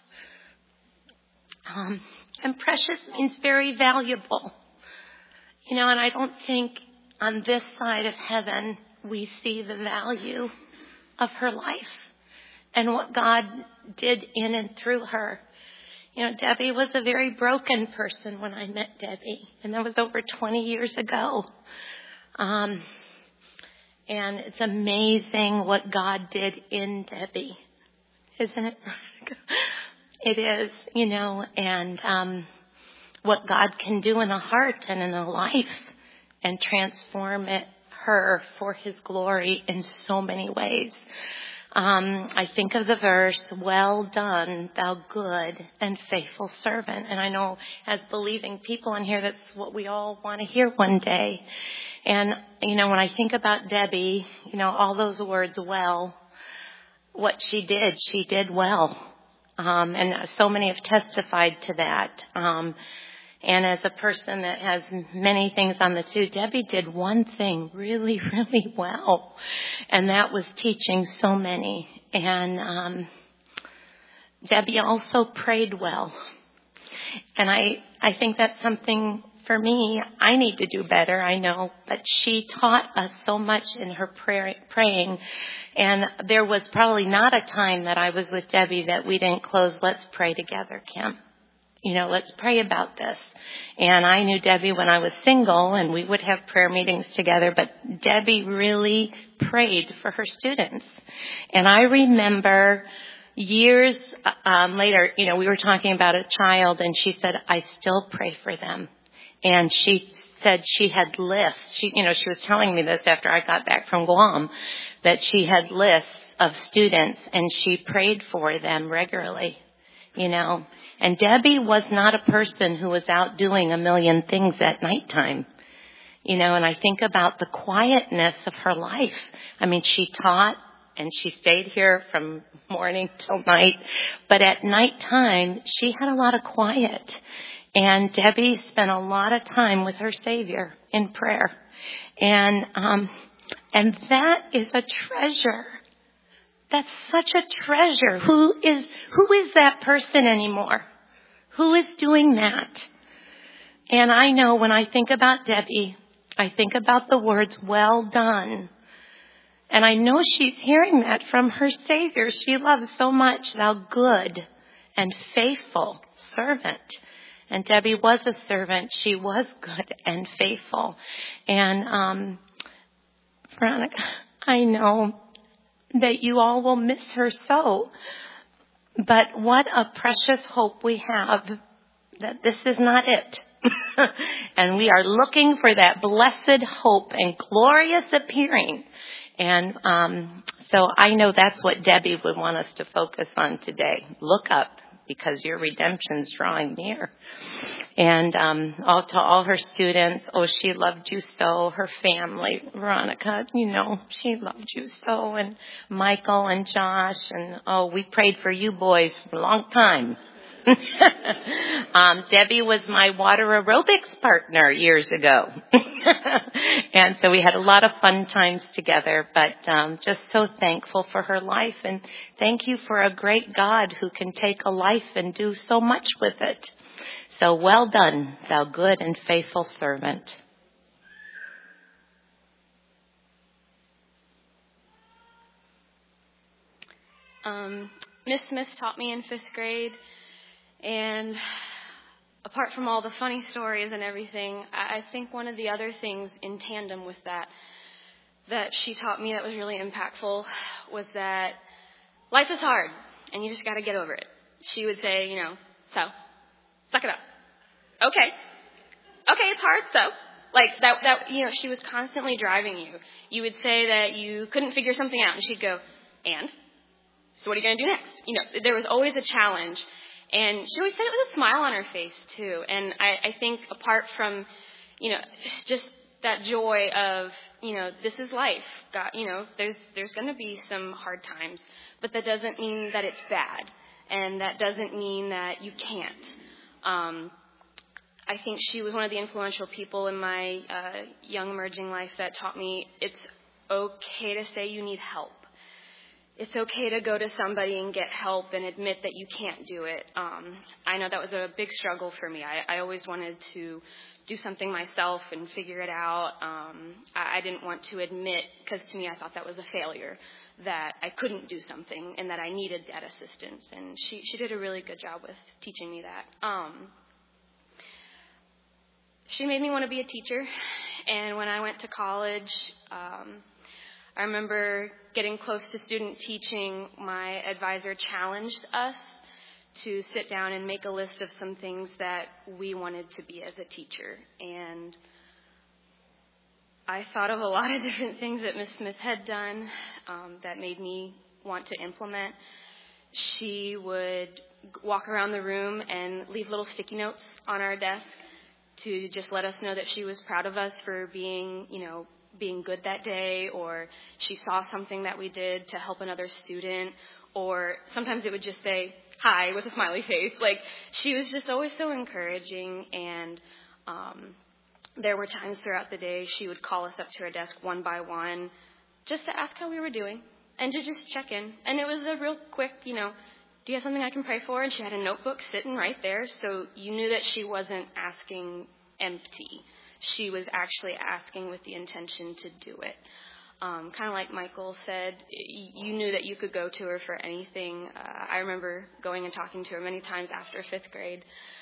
And precious means very valuable. And I don't think on this side of heaven we see the value of her life and what God did in and through her. Debbie was a very broken person when I met Debbie, and that was over 20 years ago. And it's amazing what God did in Debbie, isn't it? It is, and what God can do in a heart and in a life and transform her for His glory in so many ways. I think of the verse, "Well done, thou good and faithful servant." And I know as believing people in here, that's what we all want to hear one day. And, when I think about Debbie, all those words, well, what she did well. And so many have testified to that. And as a person that has many things on the two, Debbie did one thing really, really well. And that was teaching so many. And Debbie also prayed well. And I think that's something for me I need to do better, I know. But she taught us so much in her praying. And there was probably not a time that I was with Debbie that we didn't close, "Let's pray together, Kim. Let's pray about this." And I knew Debbie when I was single, and we would have prayer meetings together, but Debbie really prayed for her students. And I remember years later, we were talking about a child, and she said, "I still pray for them." And she said she had lists. She was telling me this after I got back from Guam, that she had lists of students, and she prayed for them regularly, And Debbie was not a person who was out doing a million things at nighttime, and I think about the quietness of her life. She taught and she stayed here from morning till night, but at nighttime, she had a lot of quiet. And Debbie spent a lot of time with her Savior in prayer. And that is a treasure. That's such a treasure. Who is that person anymore? Who is doing that? And I know when I think about Debbie, I think about the words, "Well done." And I know she's hearing that from her Savior. She loves so much, "Thou good and faithful servant." And Debbie was a servant. She was good and faithful. And Veronica, I know that you all will miss her so. But what a precious hope we have that this is not it. And we are looking for that blessed hope and glorious appearing. And so I know that's what Debbie would want us to focus on today. Look up, because your redemption's drawing near. And to all her students, she loved you so. Her family, Veronica, she loved you so. And Michael and Josh, and we prayed for you boys for a long time. Debbie was my water aerobics partner years ago. And so we had a lot of fun times together, but just so thankful for her life. And thank you for a great God who can take a life and do so much with it. So well done, thou good and faithful servant. Miss Smith taught me in 5th grade, and apart from all the funny stories and everything, I think one of the other things in tandem with that she taught me that was really impactful was that life is hard, and you just got to get over it. She would say, so, suck it up. Okay, it's hard, so. Like, that, she was constantly driving you. You would say that you couldn't figure something out, and she'd go, and? So what are you going to do next? There was always a challenge. And she always said it with a smile on her face, too. And I think apart from, just that joy of, this is life. God, there's going to be some hard times. But that doesn't mean that it's bad. And that doesn't mean that you can't. I think she was one of the influential people in my young emerging life that taught me it's okay to say you need help. It's okay to go to somebody and get help and admit that you can't do it. I know that was a big struggle for me. I always wanted to do something myself and figure it out. I didn't want to admit, because to me I thought that was a failure, that I couldn't do something and that I needed that assistance. And she did a really good job with teaching me that. She made me want to be a teacher. And when I went to college, I remember getting close to student teaching, my advisor challenged us to sit down and make a list of some things that we wanted to be as a teacher. And I thought of a lot of different things that Miss Smith had done that made me want to implement. She would walk around the room and leave little sticky notes on our desk to just let us know that she was proud of us for being good that day, or she saw something that we did to help another student, or sometimes it would just say hi with a smiley face. Like, she was just always so encouraging, and there were times throughout the day she would call us up to her desk one by one just to ask how we were doing and to just check in. And it was a real quick, do you have something I can pray for? And she had a notebook sitting right there, so you knew that she wasn't asking empty. She was actually asking with the intention to do it. Kind of like Michael said, you knew that you could go to her for anything. I remember going and talking to her many times after 5th grade.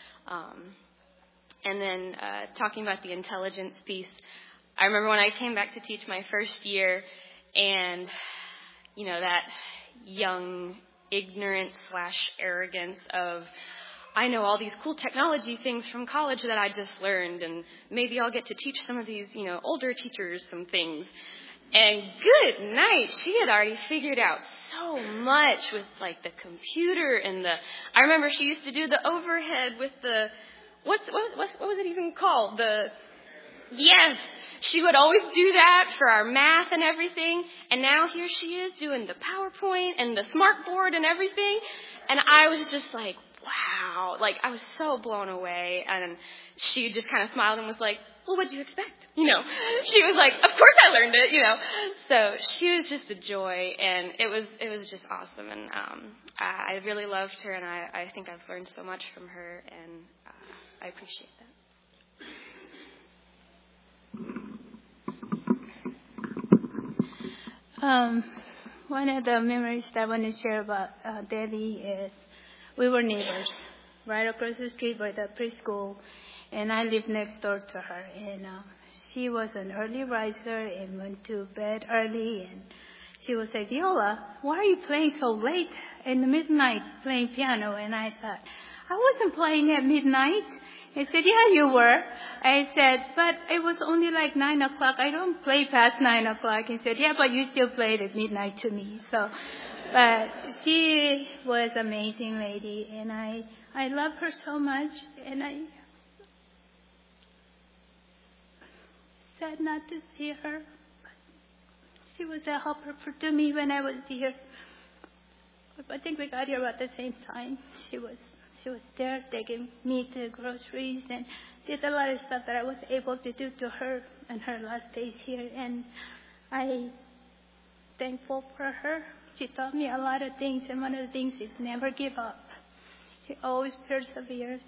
And then talking about the intelligence piece, I remember when I came back to teach my first year, and, that young ignorance/arrogance of, I know all these cool technology things from college that I just learned, and maybe I'll get to teach some of these, older teachers some things. And good night, she had already figured out so much with, like, the computer and I remember she used to do the overhead with the, what was it even called? Yes, she would always do that for our math and everything. And now here she is doing the PowerPoint and the Smartboard and everything. And I was just like, wow, like, I was so blown away. And she just kind of smiled and was like, well, what'd you expect? She was like, of course I learned it, So she was just a joy, and it was just awesome. And I really loved her, and I think I've learned so much from her, and I appreciate that. One of the memories that I want to share about Debbie is we were neighbors right across the street by the preschool, and I lived next door to her. And she was an early riser and went to bed early. And she would say, Viola, why are you playing so late in the midnight, playing piano? And I thought, I wasn't playing at midnight. He said, yeah, you were. I said, but it was only like 9 o'clock. I don't play past 9 o'clock. He said, yeah, but you still played at midnight to me. So, but she was an amazing lady, and I love her so much, and I sad not to see her. But she was a helper to me when I was here. I think we got here about the same time. She She was there taking me to groceries and did a lot of stuff that I was able to do to her in her last days here. And I'm thankful for her. She taught me a lot of things, and one of the things is never give up. She always persevered.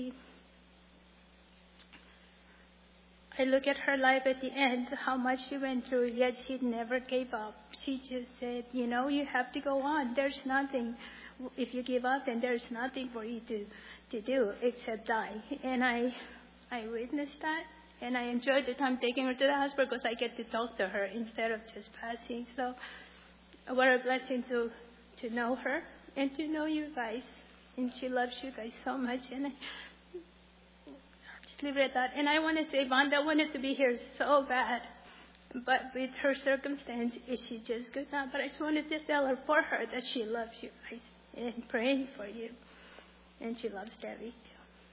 I look at her life at the end, how much she went through, yet she never gave up. She just said, you know, you have to go on. There's nothing. If you give up, then there's nothing for you to do except die. And I witnessed that, and I enjoyed the time taking her to the hospital because I get to talk to her instead of just passing. So what a blessing to know her and to know you guys. And she loves you guys so much. And I just leave it at that. And I want to say, Vonda wanted to be here so bad. But with her circumstance, she just could not. But I just wanted to tell her for her that she loves you guys and praying for you. And she loves Debbie too.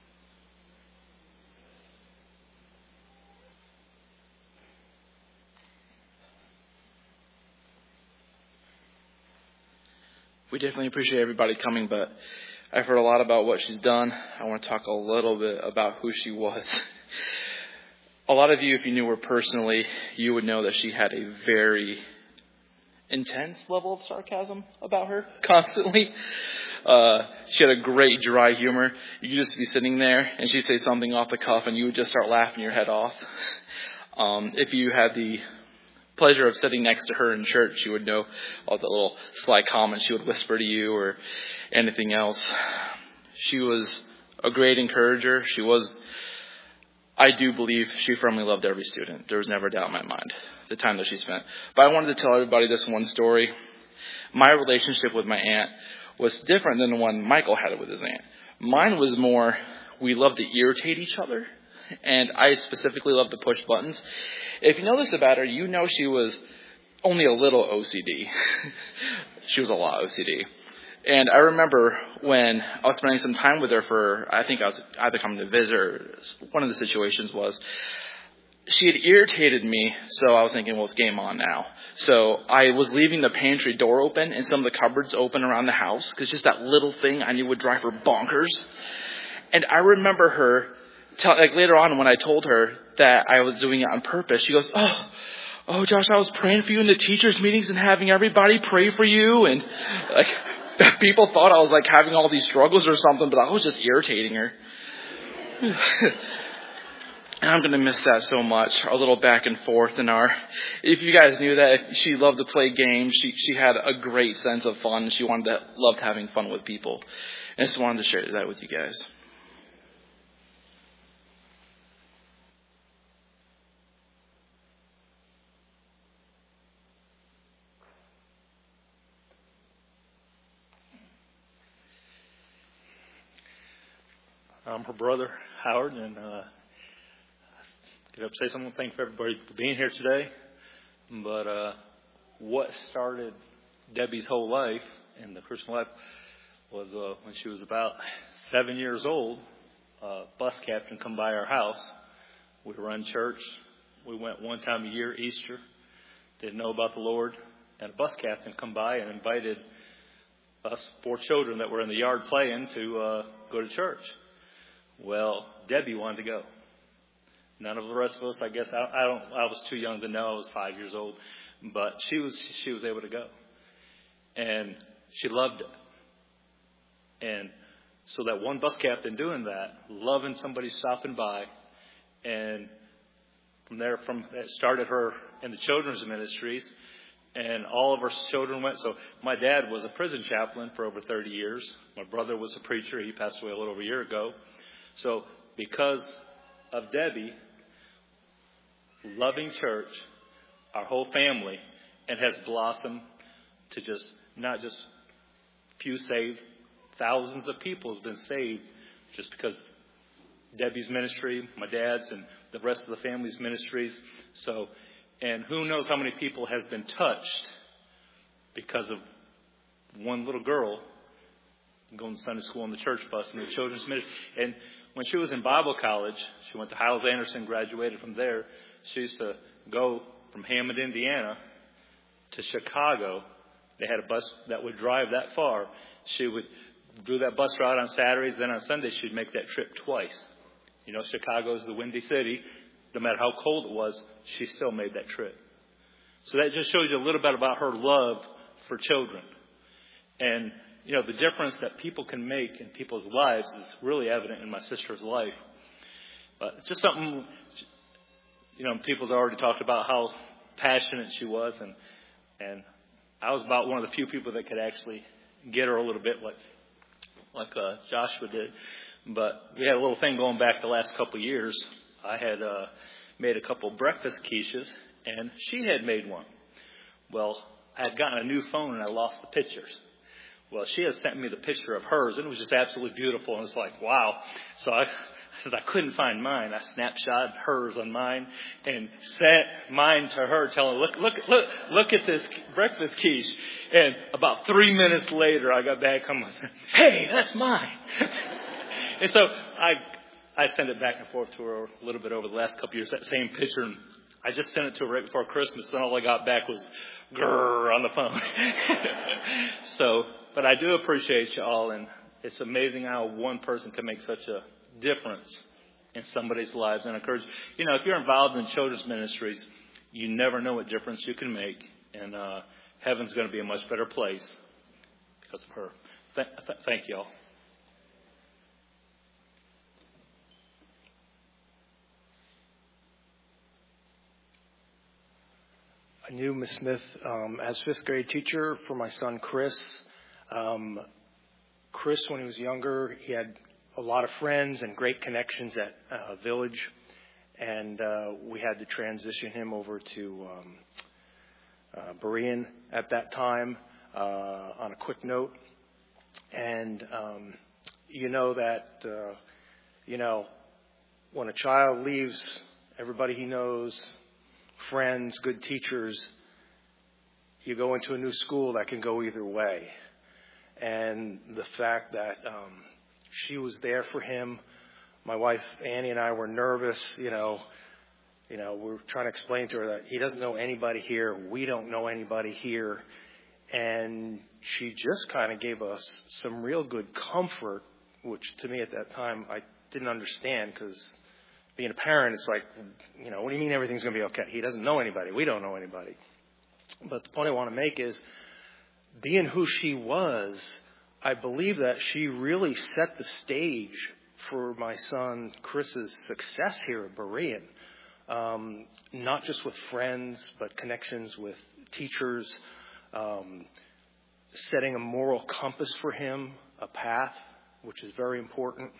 We definitely appreciate everybody coming, but I've heard a lot about what she's done. I want to talk a little bit about who she was. A lot of you, if you knew her personally, you would know that she had a very intense level of sarcasm about her constantly. She had a great dry humor. You could just be sitting there and she'd say something off the cuff and you would just start laughing your head off. If you had the pleasure of sitting next to her in church, you would know all the little sly comments she would whisper to you or anything else. She was a great encourager. I do believe she firmly loved every student. There was never a doubt in my mind the time that she spent. But I wanted to tell everybody this one story. My relationship with my aunt was different than the one Michael had with his aunt. Mine was more, we loved to irritate each other. And I specifically loved to push buttons. If you know this about her, you know she was only a little OCD. She was a lot OCD. And I remember when I was spending some time with her I think I was either coming to visit or one of the situations was, she had irritated me, so I was thinking, well, it's game on now. So I was leaving the pantry door open and some of the cupboards open around the house, because just that little thing I knew would drive her bonkers. And I remember her, later on when I told her that I was doing it on purpose, she goes, oh, Josh, I was praying for you in the teachers' meetings and having everybody pray for you. And people thought I was having all these struggles or something, but I was just irritating her. And I'm going to miss that so much, our little back and forth if you guys knew that, she loved to play games. She had a great sense of fun. She loved having fun with people. And I just wanted to share that with you guys. I'm her brother, Howard, and get up and say something. Thank you for everybody for being here today. But what started Debbie's whole life in the Christian life was when she was about 7 years old. A bus captain come by our house. We run church. We went one time a year, Easter. Didn't know about the Lord. And a bus captain come by and invited us 4 children that were in the yard playing to go to church. Well, Debbie wanted to go. None of the rest of us, I guess, I was too young to know. I was 5 years old, but she was able to go, and she loved it. And so that one bus captain doing that, loving somebody stopping by, and from there, it started her in the children's ministries, and all of our children went. So my dad was a prison chaplain for over 30 years. My brother was a preacher. He passed away a little over a year ago. So because of Debbie loving church, our whole family, and has blossomed to just not just few saved, thousands of people have been saved just because Debbie's ministry, my dad's, and the rest of the family's ministries. So, and who knows how many people has been touched because of one little girl going to Sunday school on the church bus and the children's ministry. And when she was in Bible college, she went to Hyles-Anderson, graduated from there. She used to go from Hammond, Indiana to Chicago. They had a bus that would drive that far. She would do that bus route on Saturdays. Then on Sundays, she'd make that trip twice. You know, Chicago's the windy city. No matter how cold it was, she still made that trip. So that just shows you a little bit about her love for children. And, you know, the difference that people can make in people's lives is really evident in my sister's life. But it's just something, you know, people's already talked about how passionate she was. And I was about one of the few people that could actually get her a little bit like Joshua did. But we had a little thing going back the last couple of years. I had made a couple breakfast quiches, and she had made one. Well, I had gotten a new phone, and I lost the pictures. Well, she had sent me the picture of hers, and it was just absolutely beautiful. And it's like, wow. So I said I couldn't find mine. I snapshot hers on mine and sent mine to her, telling her, look at this breakfast quiche. And about 3 minutes later, I got back home and said, hey, that's mine. And so I sent it back and forth to her a little bit over the last couple of years, that same picture. And I just sent it to her right before Christmas, and all I got back was grrr on the phone. So, but I do appreciate you all, and it's amazing how one person can make such a difference in somebody's lives. And encourage, you know, if you're involved in children's ministries, you never know what difference you can make, and heaven's going to be a much better place because of her. Thank you all. I knew Ms. Smith as fifth grade teacher for my son Chris. Chris, when he was younger, he had a lot of friends and great connections at Village, and we had to transition him over to Berean at that time on a quick note. And you know that when a child leaves everybody he knows, friends, good teachers, you go into a new school that can go either way. And the fact that she was there for him, my wife Annie and I were nervous, we're trying to explain to her that he doesn't know anybody here, we don't know anybody here, and she just kind of gave us some real good comfort, which to me at that time I didn't understand, because being a parent, it's like, what do you mean everything's going to be okay? He doesn't know anybody. We don't know anybody. But the point I want to make is, being who she was, I believe that she really set the stage for my son Chris's success here at Berean. Not just with friends, but connections with teachers, setting a moral compass for him, a path, which is very important.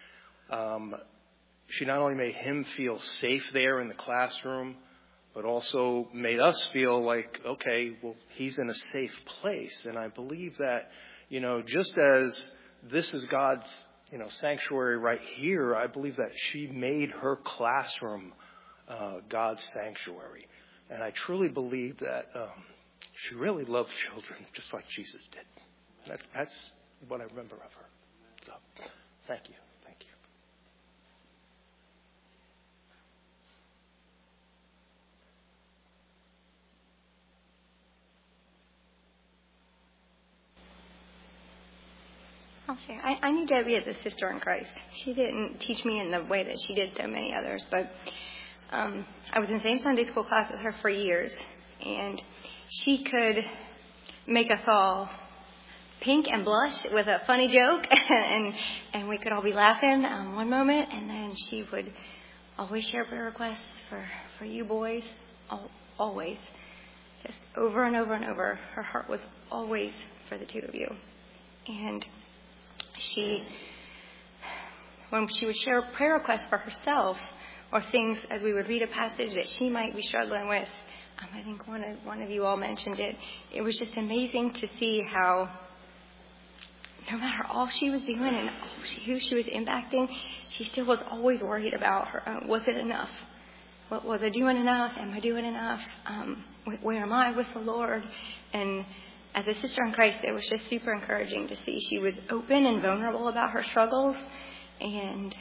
She not only made him feel safe there in the classroom, but also made us feel like, okay, well, he's in a safe place. And I believe that, just as this is God's, sanctuary right here, I believe that she made her classroom God's sanctuary. And I truly believe that she really loved children just like Jesus did. That's what I remember of her. So, thank you. I'll share. I knew Debbie as a sister in Christ. She didn't teach me in the way that she did so many others, but I was in the same Sunday school class with her for years, and she could make us all pink and blush with a funny joke, and we could all be laughing one moment, and then she would always share prayer requests for you boys, always, just over and over and over. Her heart was always for the two of you. And when she would share prayer requests for herself, or things as we would read a passage that she might be struggling with, I think one of you all mentioned it. It was just amazing to see how, no matter all she was doing and who she was impacting, she still was always worried about her. Was it enough? Was I doing enough? Am I doing enough? Where am I with the Lord? And as a sister in Christ, it was just super encouraging to see. She was open and vulnerable about her struggles, and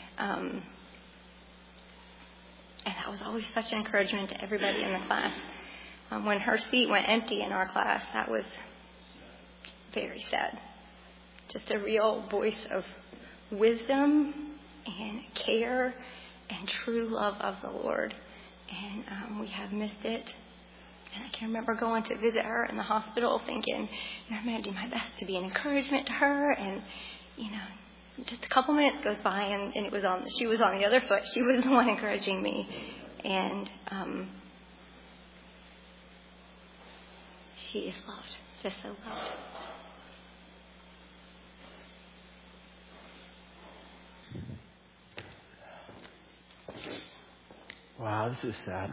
that was always such an encouragement to everybody in the class. When her seat went empty in our class, that was very sad. just a real voice of wisdom and care and true love of the Lord. And we have missed it. And I can remember going to visit her in the hospital thinking, I'm going to do my best to be an encouragement to her. And, just a couple minutes goes by and it was she was on the other foot. She was the one encouraging me. And she is loved, just so loved. Wow, this is sad.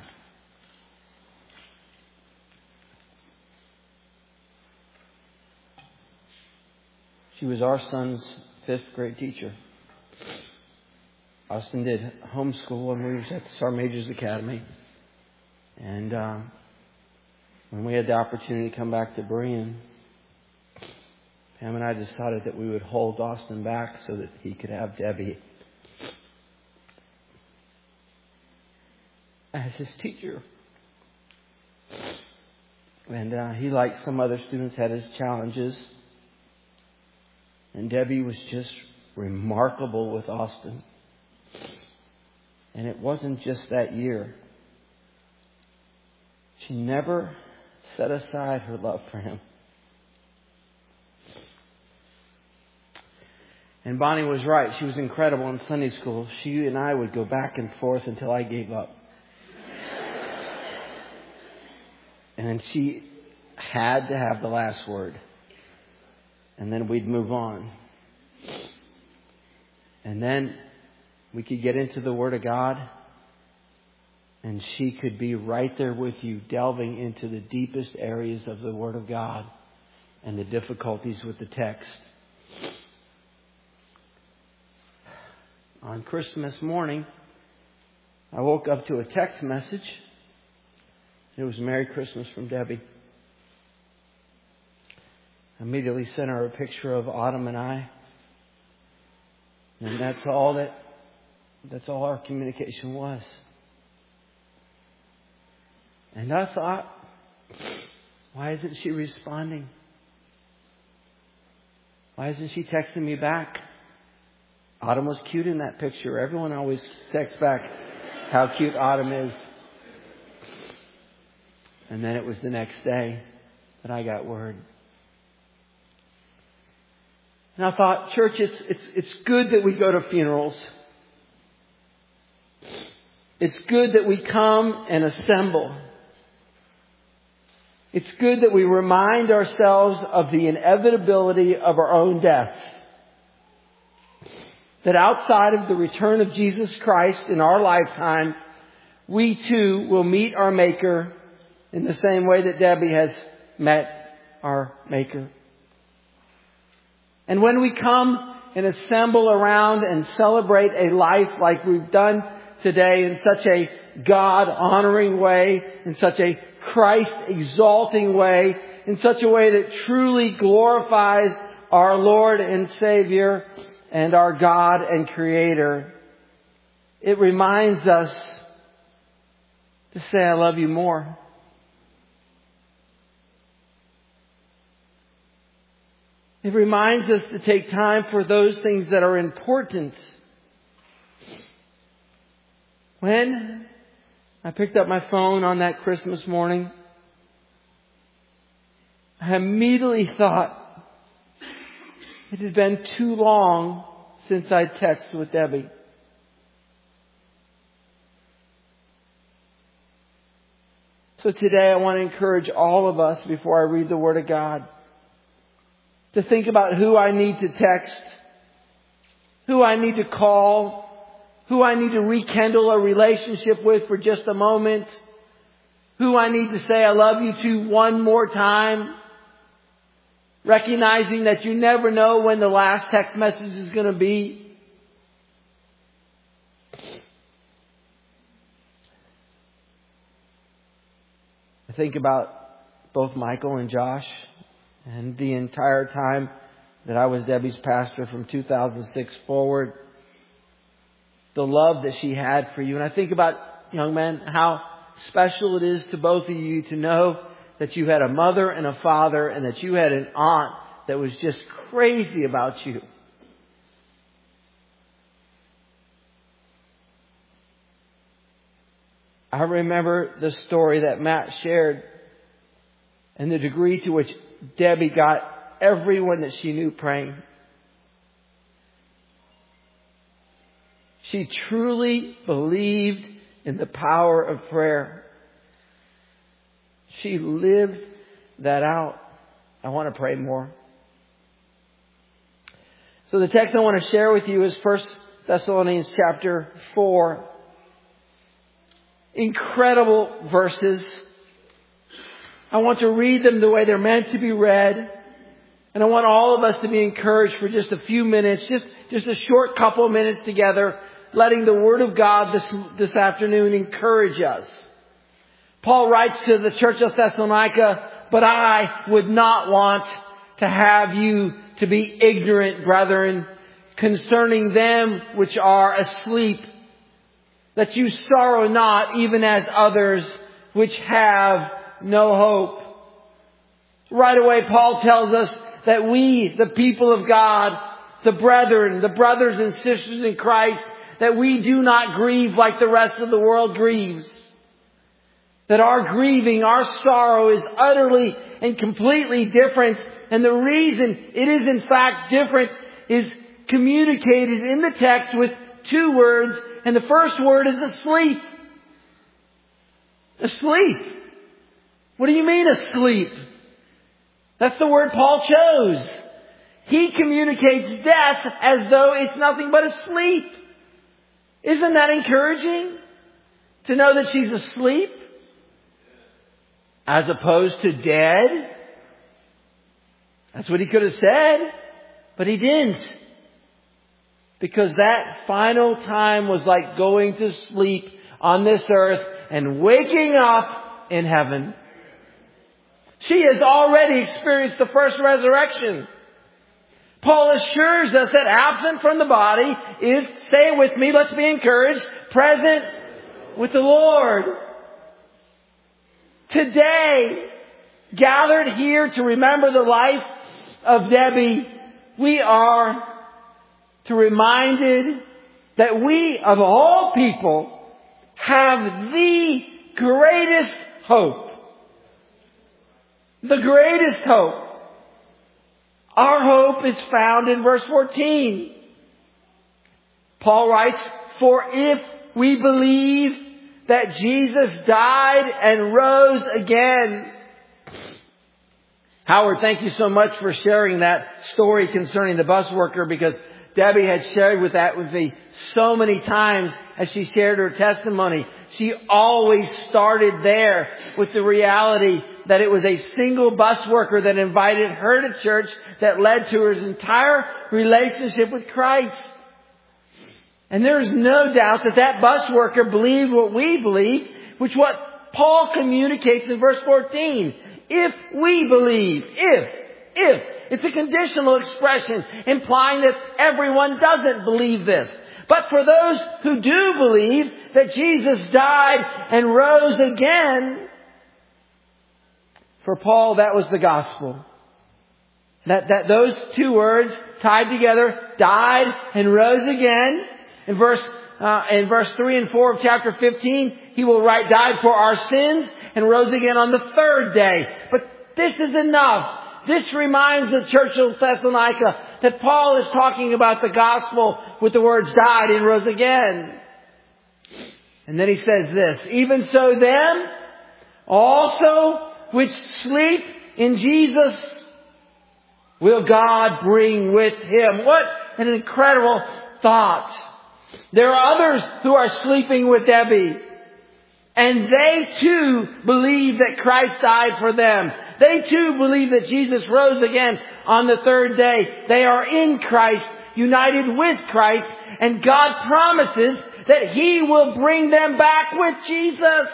She was our son's 5th grade teacher. Austin did homeschool when we was at the Star Majors Academy. And when we had the opportunity to come back to Berean, Pam and I decided that we would hold Austin back so that he could have Debbie as his teacher. And he, like some other students, had his challenges. And Debbie was just remarkable with Austin. And it wasn't just that year. She never set aside her love for him. And Bonnie was right. She was incredible in Sunday school. She and I would go back and forth until I gave up. And she had to have the last word. And then we'd move on. And then we could get into the Word of God. And she could be right there with you, delving into the deepest areas of the Word of God and the difficulties with the text. On Christmas morning, I woke up to a text message. It was Merry Christmas from Debbie. I immediately sent her a picture of Autumn and I. And that's all our communication was. And I thought, why isn't she responding? Why isn't she texting me back? Autumn was cute in that picture. Everyone always texts back how cute Autumn is. And then it was the next day that I got word. And I thought, church, it's good that we go to funerals. It's good that we come and assemble. It's good that we remind ourselves of the inevitability of our own deaths. That outside of the return of Jesus Christ in our lifetime, we too will meet our Maker in the same way that Debbie has met our Maker. And when we come and assemble around and celebrate a life like we've done today in such a God-honoring way, in such a Christ-exalting way, in such a way that truly glorifies our Lord and Savior and our God and Creator, it reminds us to say, I love you more. It reminds us to take time for those things that are important. When I picked up my phone on that Christmas morning, I immediately thought it had been too long since I'd texted with Debbie. So today I want to encourage all of us before I read the Word of God to think about who I need to text, who I need to call, who I need to rekindle a relationship with for just a moment, who I need to say I love you to one more time, recognizing that you never know when the last text message is going to be. I think about both Michael and Josh and the entire time that I was Debbie's pastor from 2006 forward. The love that she had for you. And I think about, young men, how special it is to both of you to know that you had a mother and a father and that you had an aunt that was just crazy about you. I remember the story that Matt shared and the degree to which Debbie got everyone that she knew praying. She truly believed in the power of prayer. She lived that out. I want to pray more. So the text I want to share with you is 1 Thessalonians chapter 4. Incredible verses. I want to read them the way they're meant to be read. And I want all of us to be encouraged for just a few minutes, just a short couple of minutes together, letting the Word of God this afternoon encourage us. Paul writes to the church of Thessalonica, "But I would not want to have you to be ignorant, brethren, concerning them which are asleep, that you sorrow not, even as others which have no hope." Right away, Paul tells us that we, the people of God, the brethren, the brothers and sisters in Christ, that we do not grieve like the rest of the world grieves. That our grieving, our sorrow is utterly and completely different. And the reason it is in fact different is communicated in the text with two words. And the first word is asleep. Asleep. What do you mean asleep? That's the word Paul chose. He communicates death as though it's nothing but asleep. Isn't that encouraging? To know that she's asleep? As opposed to dead? That's what he could have said. But he didn't. Because that final time was like going to sleep on this earth and waking up in heaven. She has already experienced the first resurrection. Paul assures us that absent from the body is, say it with me, let's be encouraged, present with the Lord. Today, gathered here to remember the life of Debbie, we are reminded that we, of all people, have the greatest hope. The greatest hope. Our hope is found in verse 14. Paul writes, "For if we believe that Jesus died and rose again." Howard, thank you so much for sharing that story concerning the bus worker, because Debbie had shared with me so many times as she shared her testimony. She always started there with the reality that it was a single bus worker that invited her to church that led to her entire relationship with Christ. And there's no doubt that bus worker believed what we believe, which what Paul communicates in verse 14. If we believe, if. It's a conditional expression implying that everyone doesn't believe this. But for those who do believe that Jesus died and rose again, for Paul that was the gospel. That those two words tied together, died and rose again. In verse 3 and 4 of chapter 15, he will write, died for our sins and rose again on the third day. But this is enough. This reminds the church of Thessalonica that Paul is talking about the gospel with the words died and rose again. And then he says this, "Even so them also which sleep in Jesus will God bring with him." What an incredible thought. There are others who are sleeping with Debbie. And they too believe that Christ died for them. They too believe that Jesus rose again on the third day. They are in Christ, united with Christ, and God promises that He will bring them back with Jesus.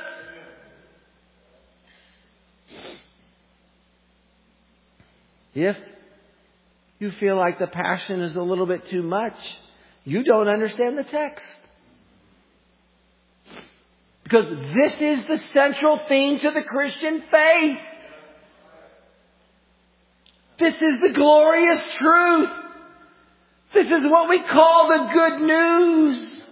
If you feel like the passion is a little bit too much, you don't understand the text. Because this is the central theme to the Christian faith. This is the glorious truth. This is what we call the good news.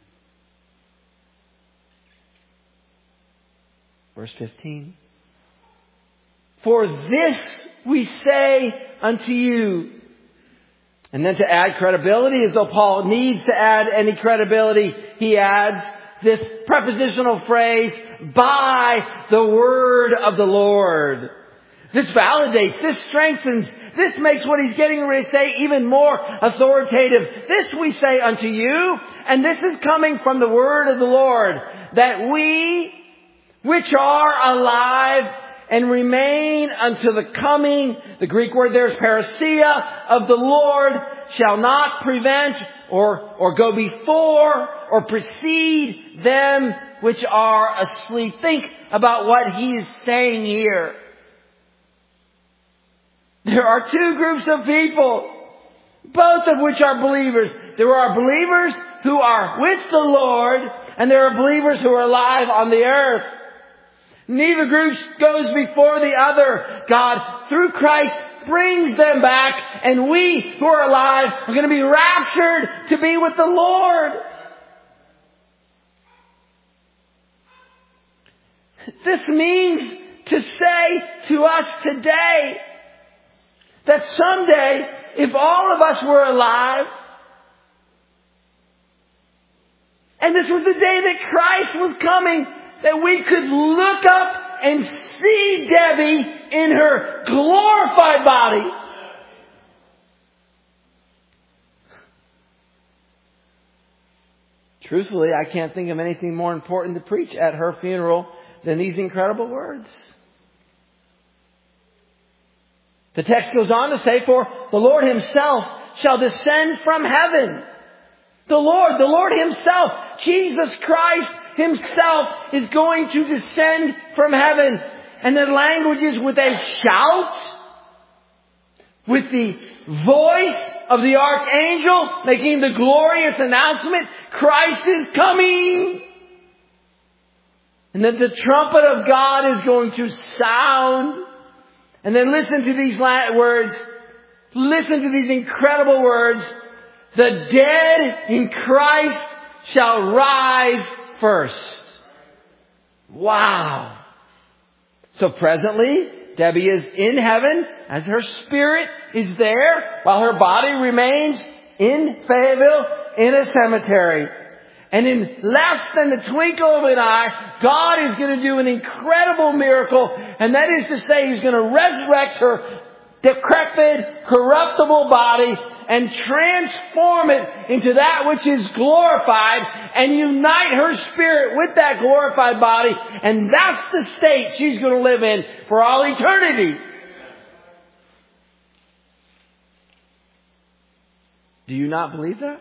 Verse 15. For this we say unto you. And then to add credibility, as though Paul needs to add any credibility, he adds this prepositional phrase, by the word of the Lord. This validates, this strengthens, this makes what he's getting ready to say even more authoritative. This we say unto you, and this is coming from the word of the Lord, that we, which are alive and remain unto the coming, the Greek word there is parousia, of the Lord, shall not prevent or go before or precede them which are asleep. Think about what he is saying here. There are two groups of people, both of which are believers. There are believers who are with the Lord, and there are believers who are alive on the earth. Neither group goes before the other. God, through Christ, brings them back, and we who are alive are going to be raptured to be with the Lord. This means to say to us today that someday, if all of us were alive, and this was the day that Christ was coming, that we could look up and see Debbie in her glorified body. Truthfully, I can't think of anything more important to preach at her funeral than these incredible words. The text goes on to say, for the Lord himself shall descend from heaven. The Lord himself, Jesus Christ himself is going to descend from heaven. And the language is with a shout, with the voice of the archangel making the glorious announcement, Christ is coming. And then the trumpet of God is going to sound. And then listen to these words. Listen to these incredible words. The dead in Christ shall rise first. Wow. So presently, Debbie is in heaven as her spirit is there while her body remains in Fayetteville in a cemetery. And in less than the twinkle of an eye, God is going to do an incredible miracle. And that is to say, He's going to resurrect her decrepit, corruptible body and transform it into that which is glorified and unite her spirit with that glorified body. And that's the state she's going to live in for all eternity. Do you not believe that?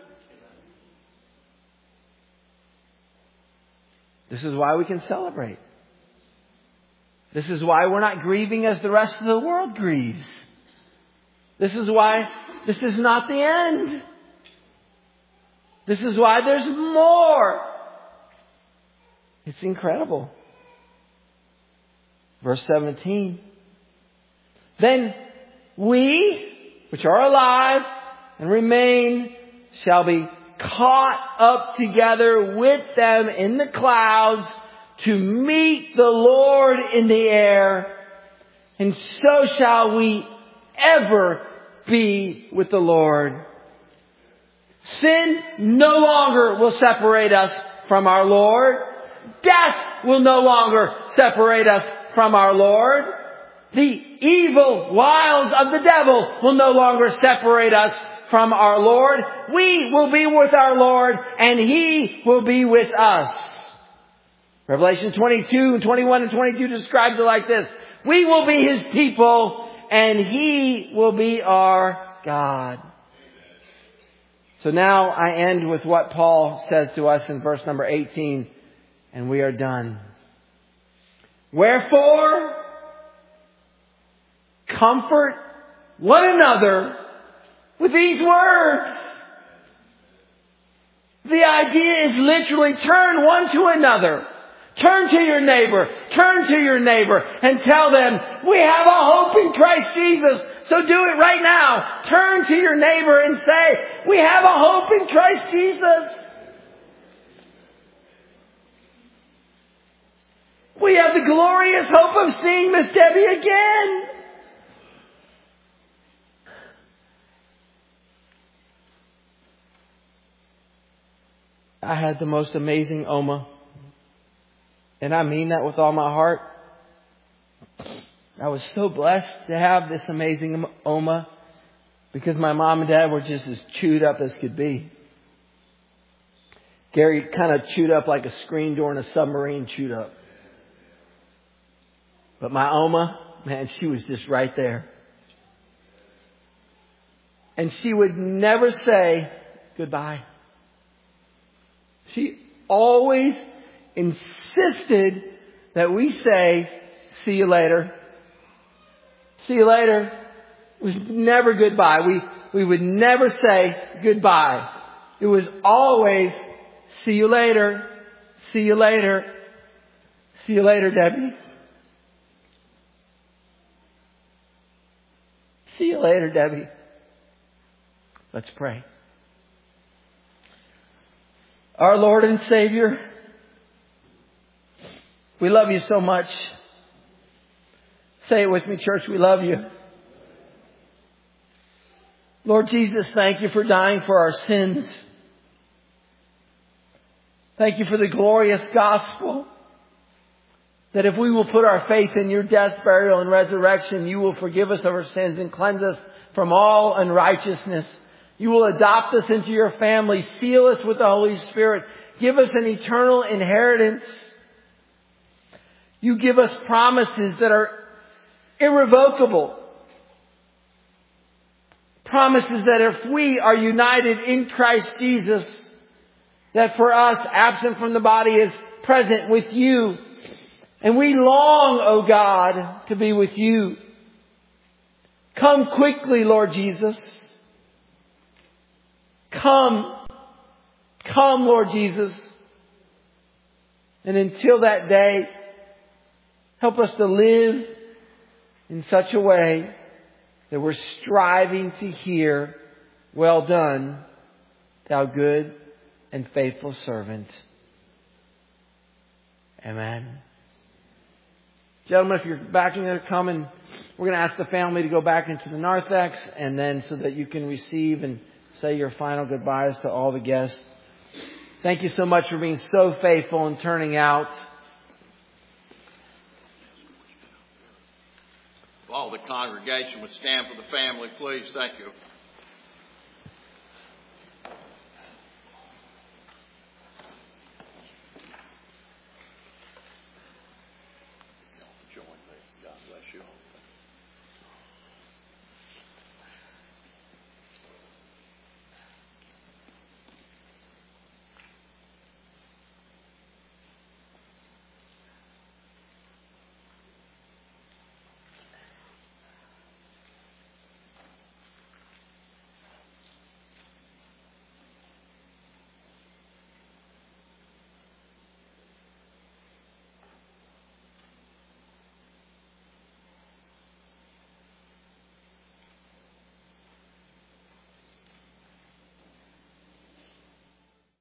This is why we can celebrate. This is why we're not grieving as the rest of the world grieves. This is why this is not the end. This is why there's more. It's incredible. Verse 17. Then we, which are alive and remain, shall be caught up together with them in the clouds to meet the Lord in the air. And so shall we ever be with the Lord. Sin no longer will separate us from our Lord. Death will no longer separate us from our Lord. The evil wiles of the devil will no longer separate us from our Lord. We will be with our Lord and He will be with us. Revelation 22, 21 and 22 describes it like this. We will be His people and He will be our God. So now I end with what Paul says to us in verse number 18, and we are done. Wherefore, comfort one another with these words. The idea is literally turn one to another. Turn to your neighbor. Turn to your neighbor and tell them, we have a hope in Christ Jesus. So do it right now. Turn to your neighbor and say, we have a hope in Christ Jesus. We have the glorious hope of seeing Miss Debbie again. I had the most amazing Oma. And I mean that with all my heart. I was so blessed to have this amazing Oma because my mom and dad were just as chewed up as could be. Gary kind of chewed up like a screen door in a submarine chewed up. But my Oma, man, she was just right there. And she would never say goodbye. She always insisted that we say, see you later. See you later. It was never goodbye. We would never say goodbye. It was always, see you later. See you later. See you later, Debbie. See you later, Debbie. Let's pray. Our Lord and Savior, we love you so much. Say it with me, church. We love you. Lord Jesus, thank you for dying for our sins. Thank you for the glorious gospel that if we will put our faith in your death, burial, and resurrection, you will forgive us of our sins and cleanse us from all unrighteousness. You will adopt us into your family, seal us with the Holy Spirit, give us an eternal inheritance. You give us promises that are irrevocable. Promises that if we are united in Christ Jesus, that for us, absent from the body is present with you. And we long, O God, to be with you. Come quickly, Lord Jesus. Come, Lord Jesus. And until that day, help us to live in such a way that we're striving to hear, well done, thou good and faithful servant. Amen. Gentlemen, if you're backing to come, and we're going to ask the family to go back into the narthex, and then so that you can receive and say your final goodbyes to all the guests. Thank you so much for being so faithful and turning out. All the congregation would stand for the family, please. Thank you.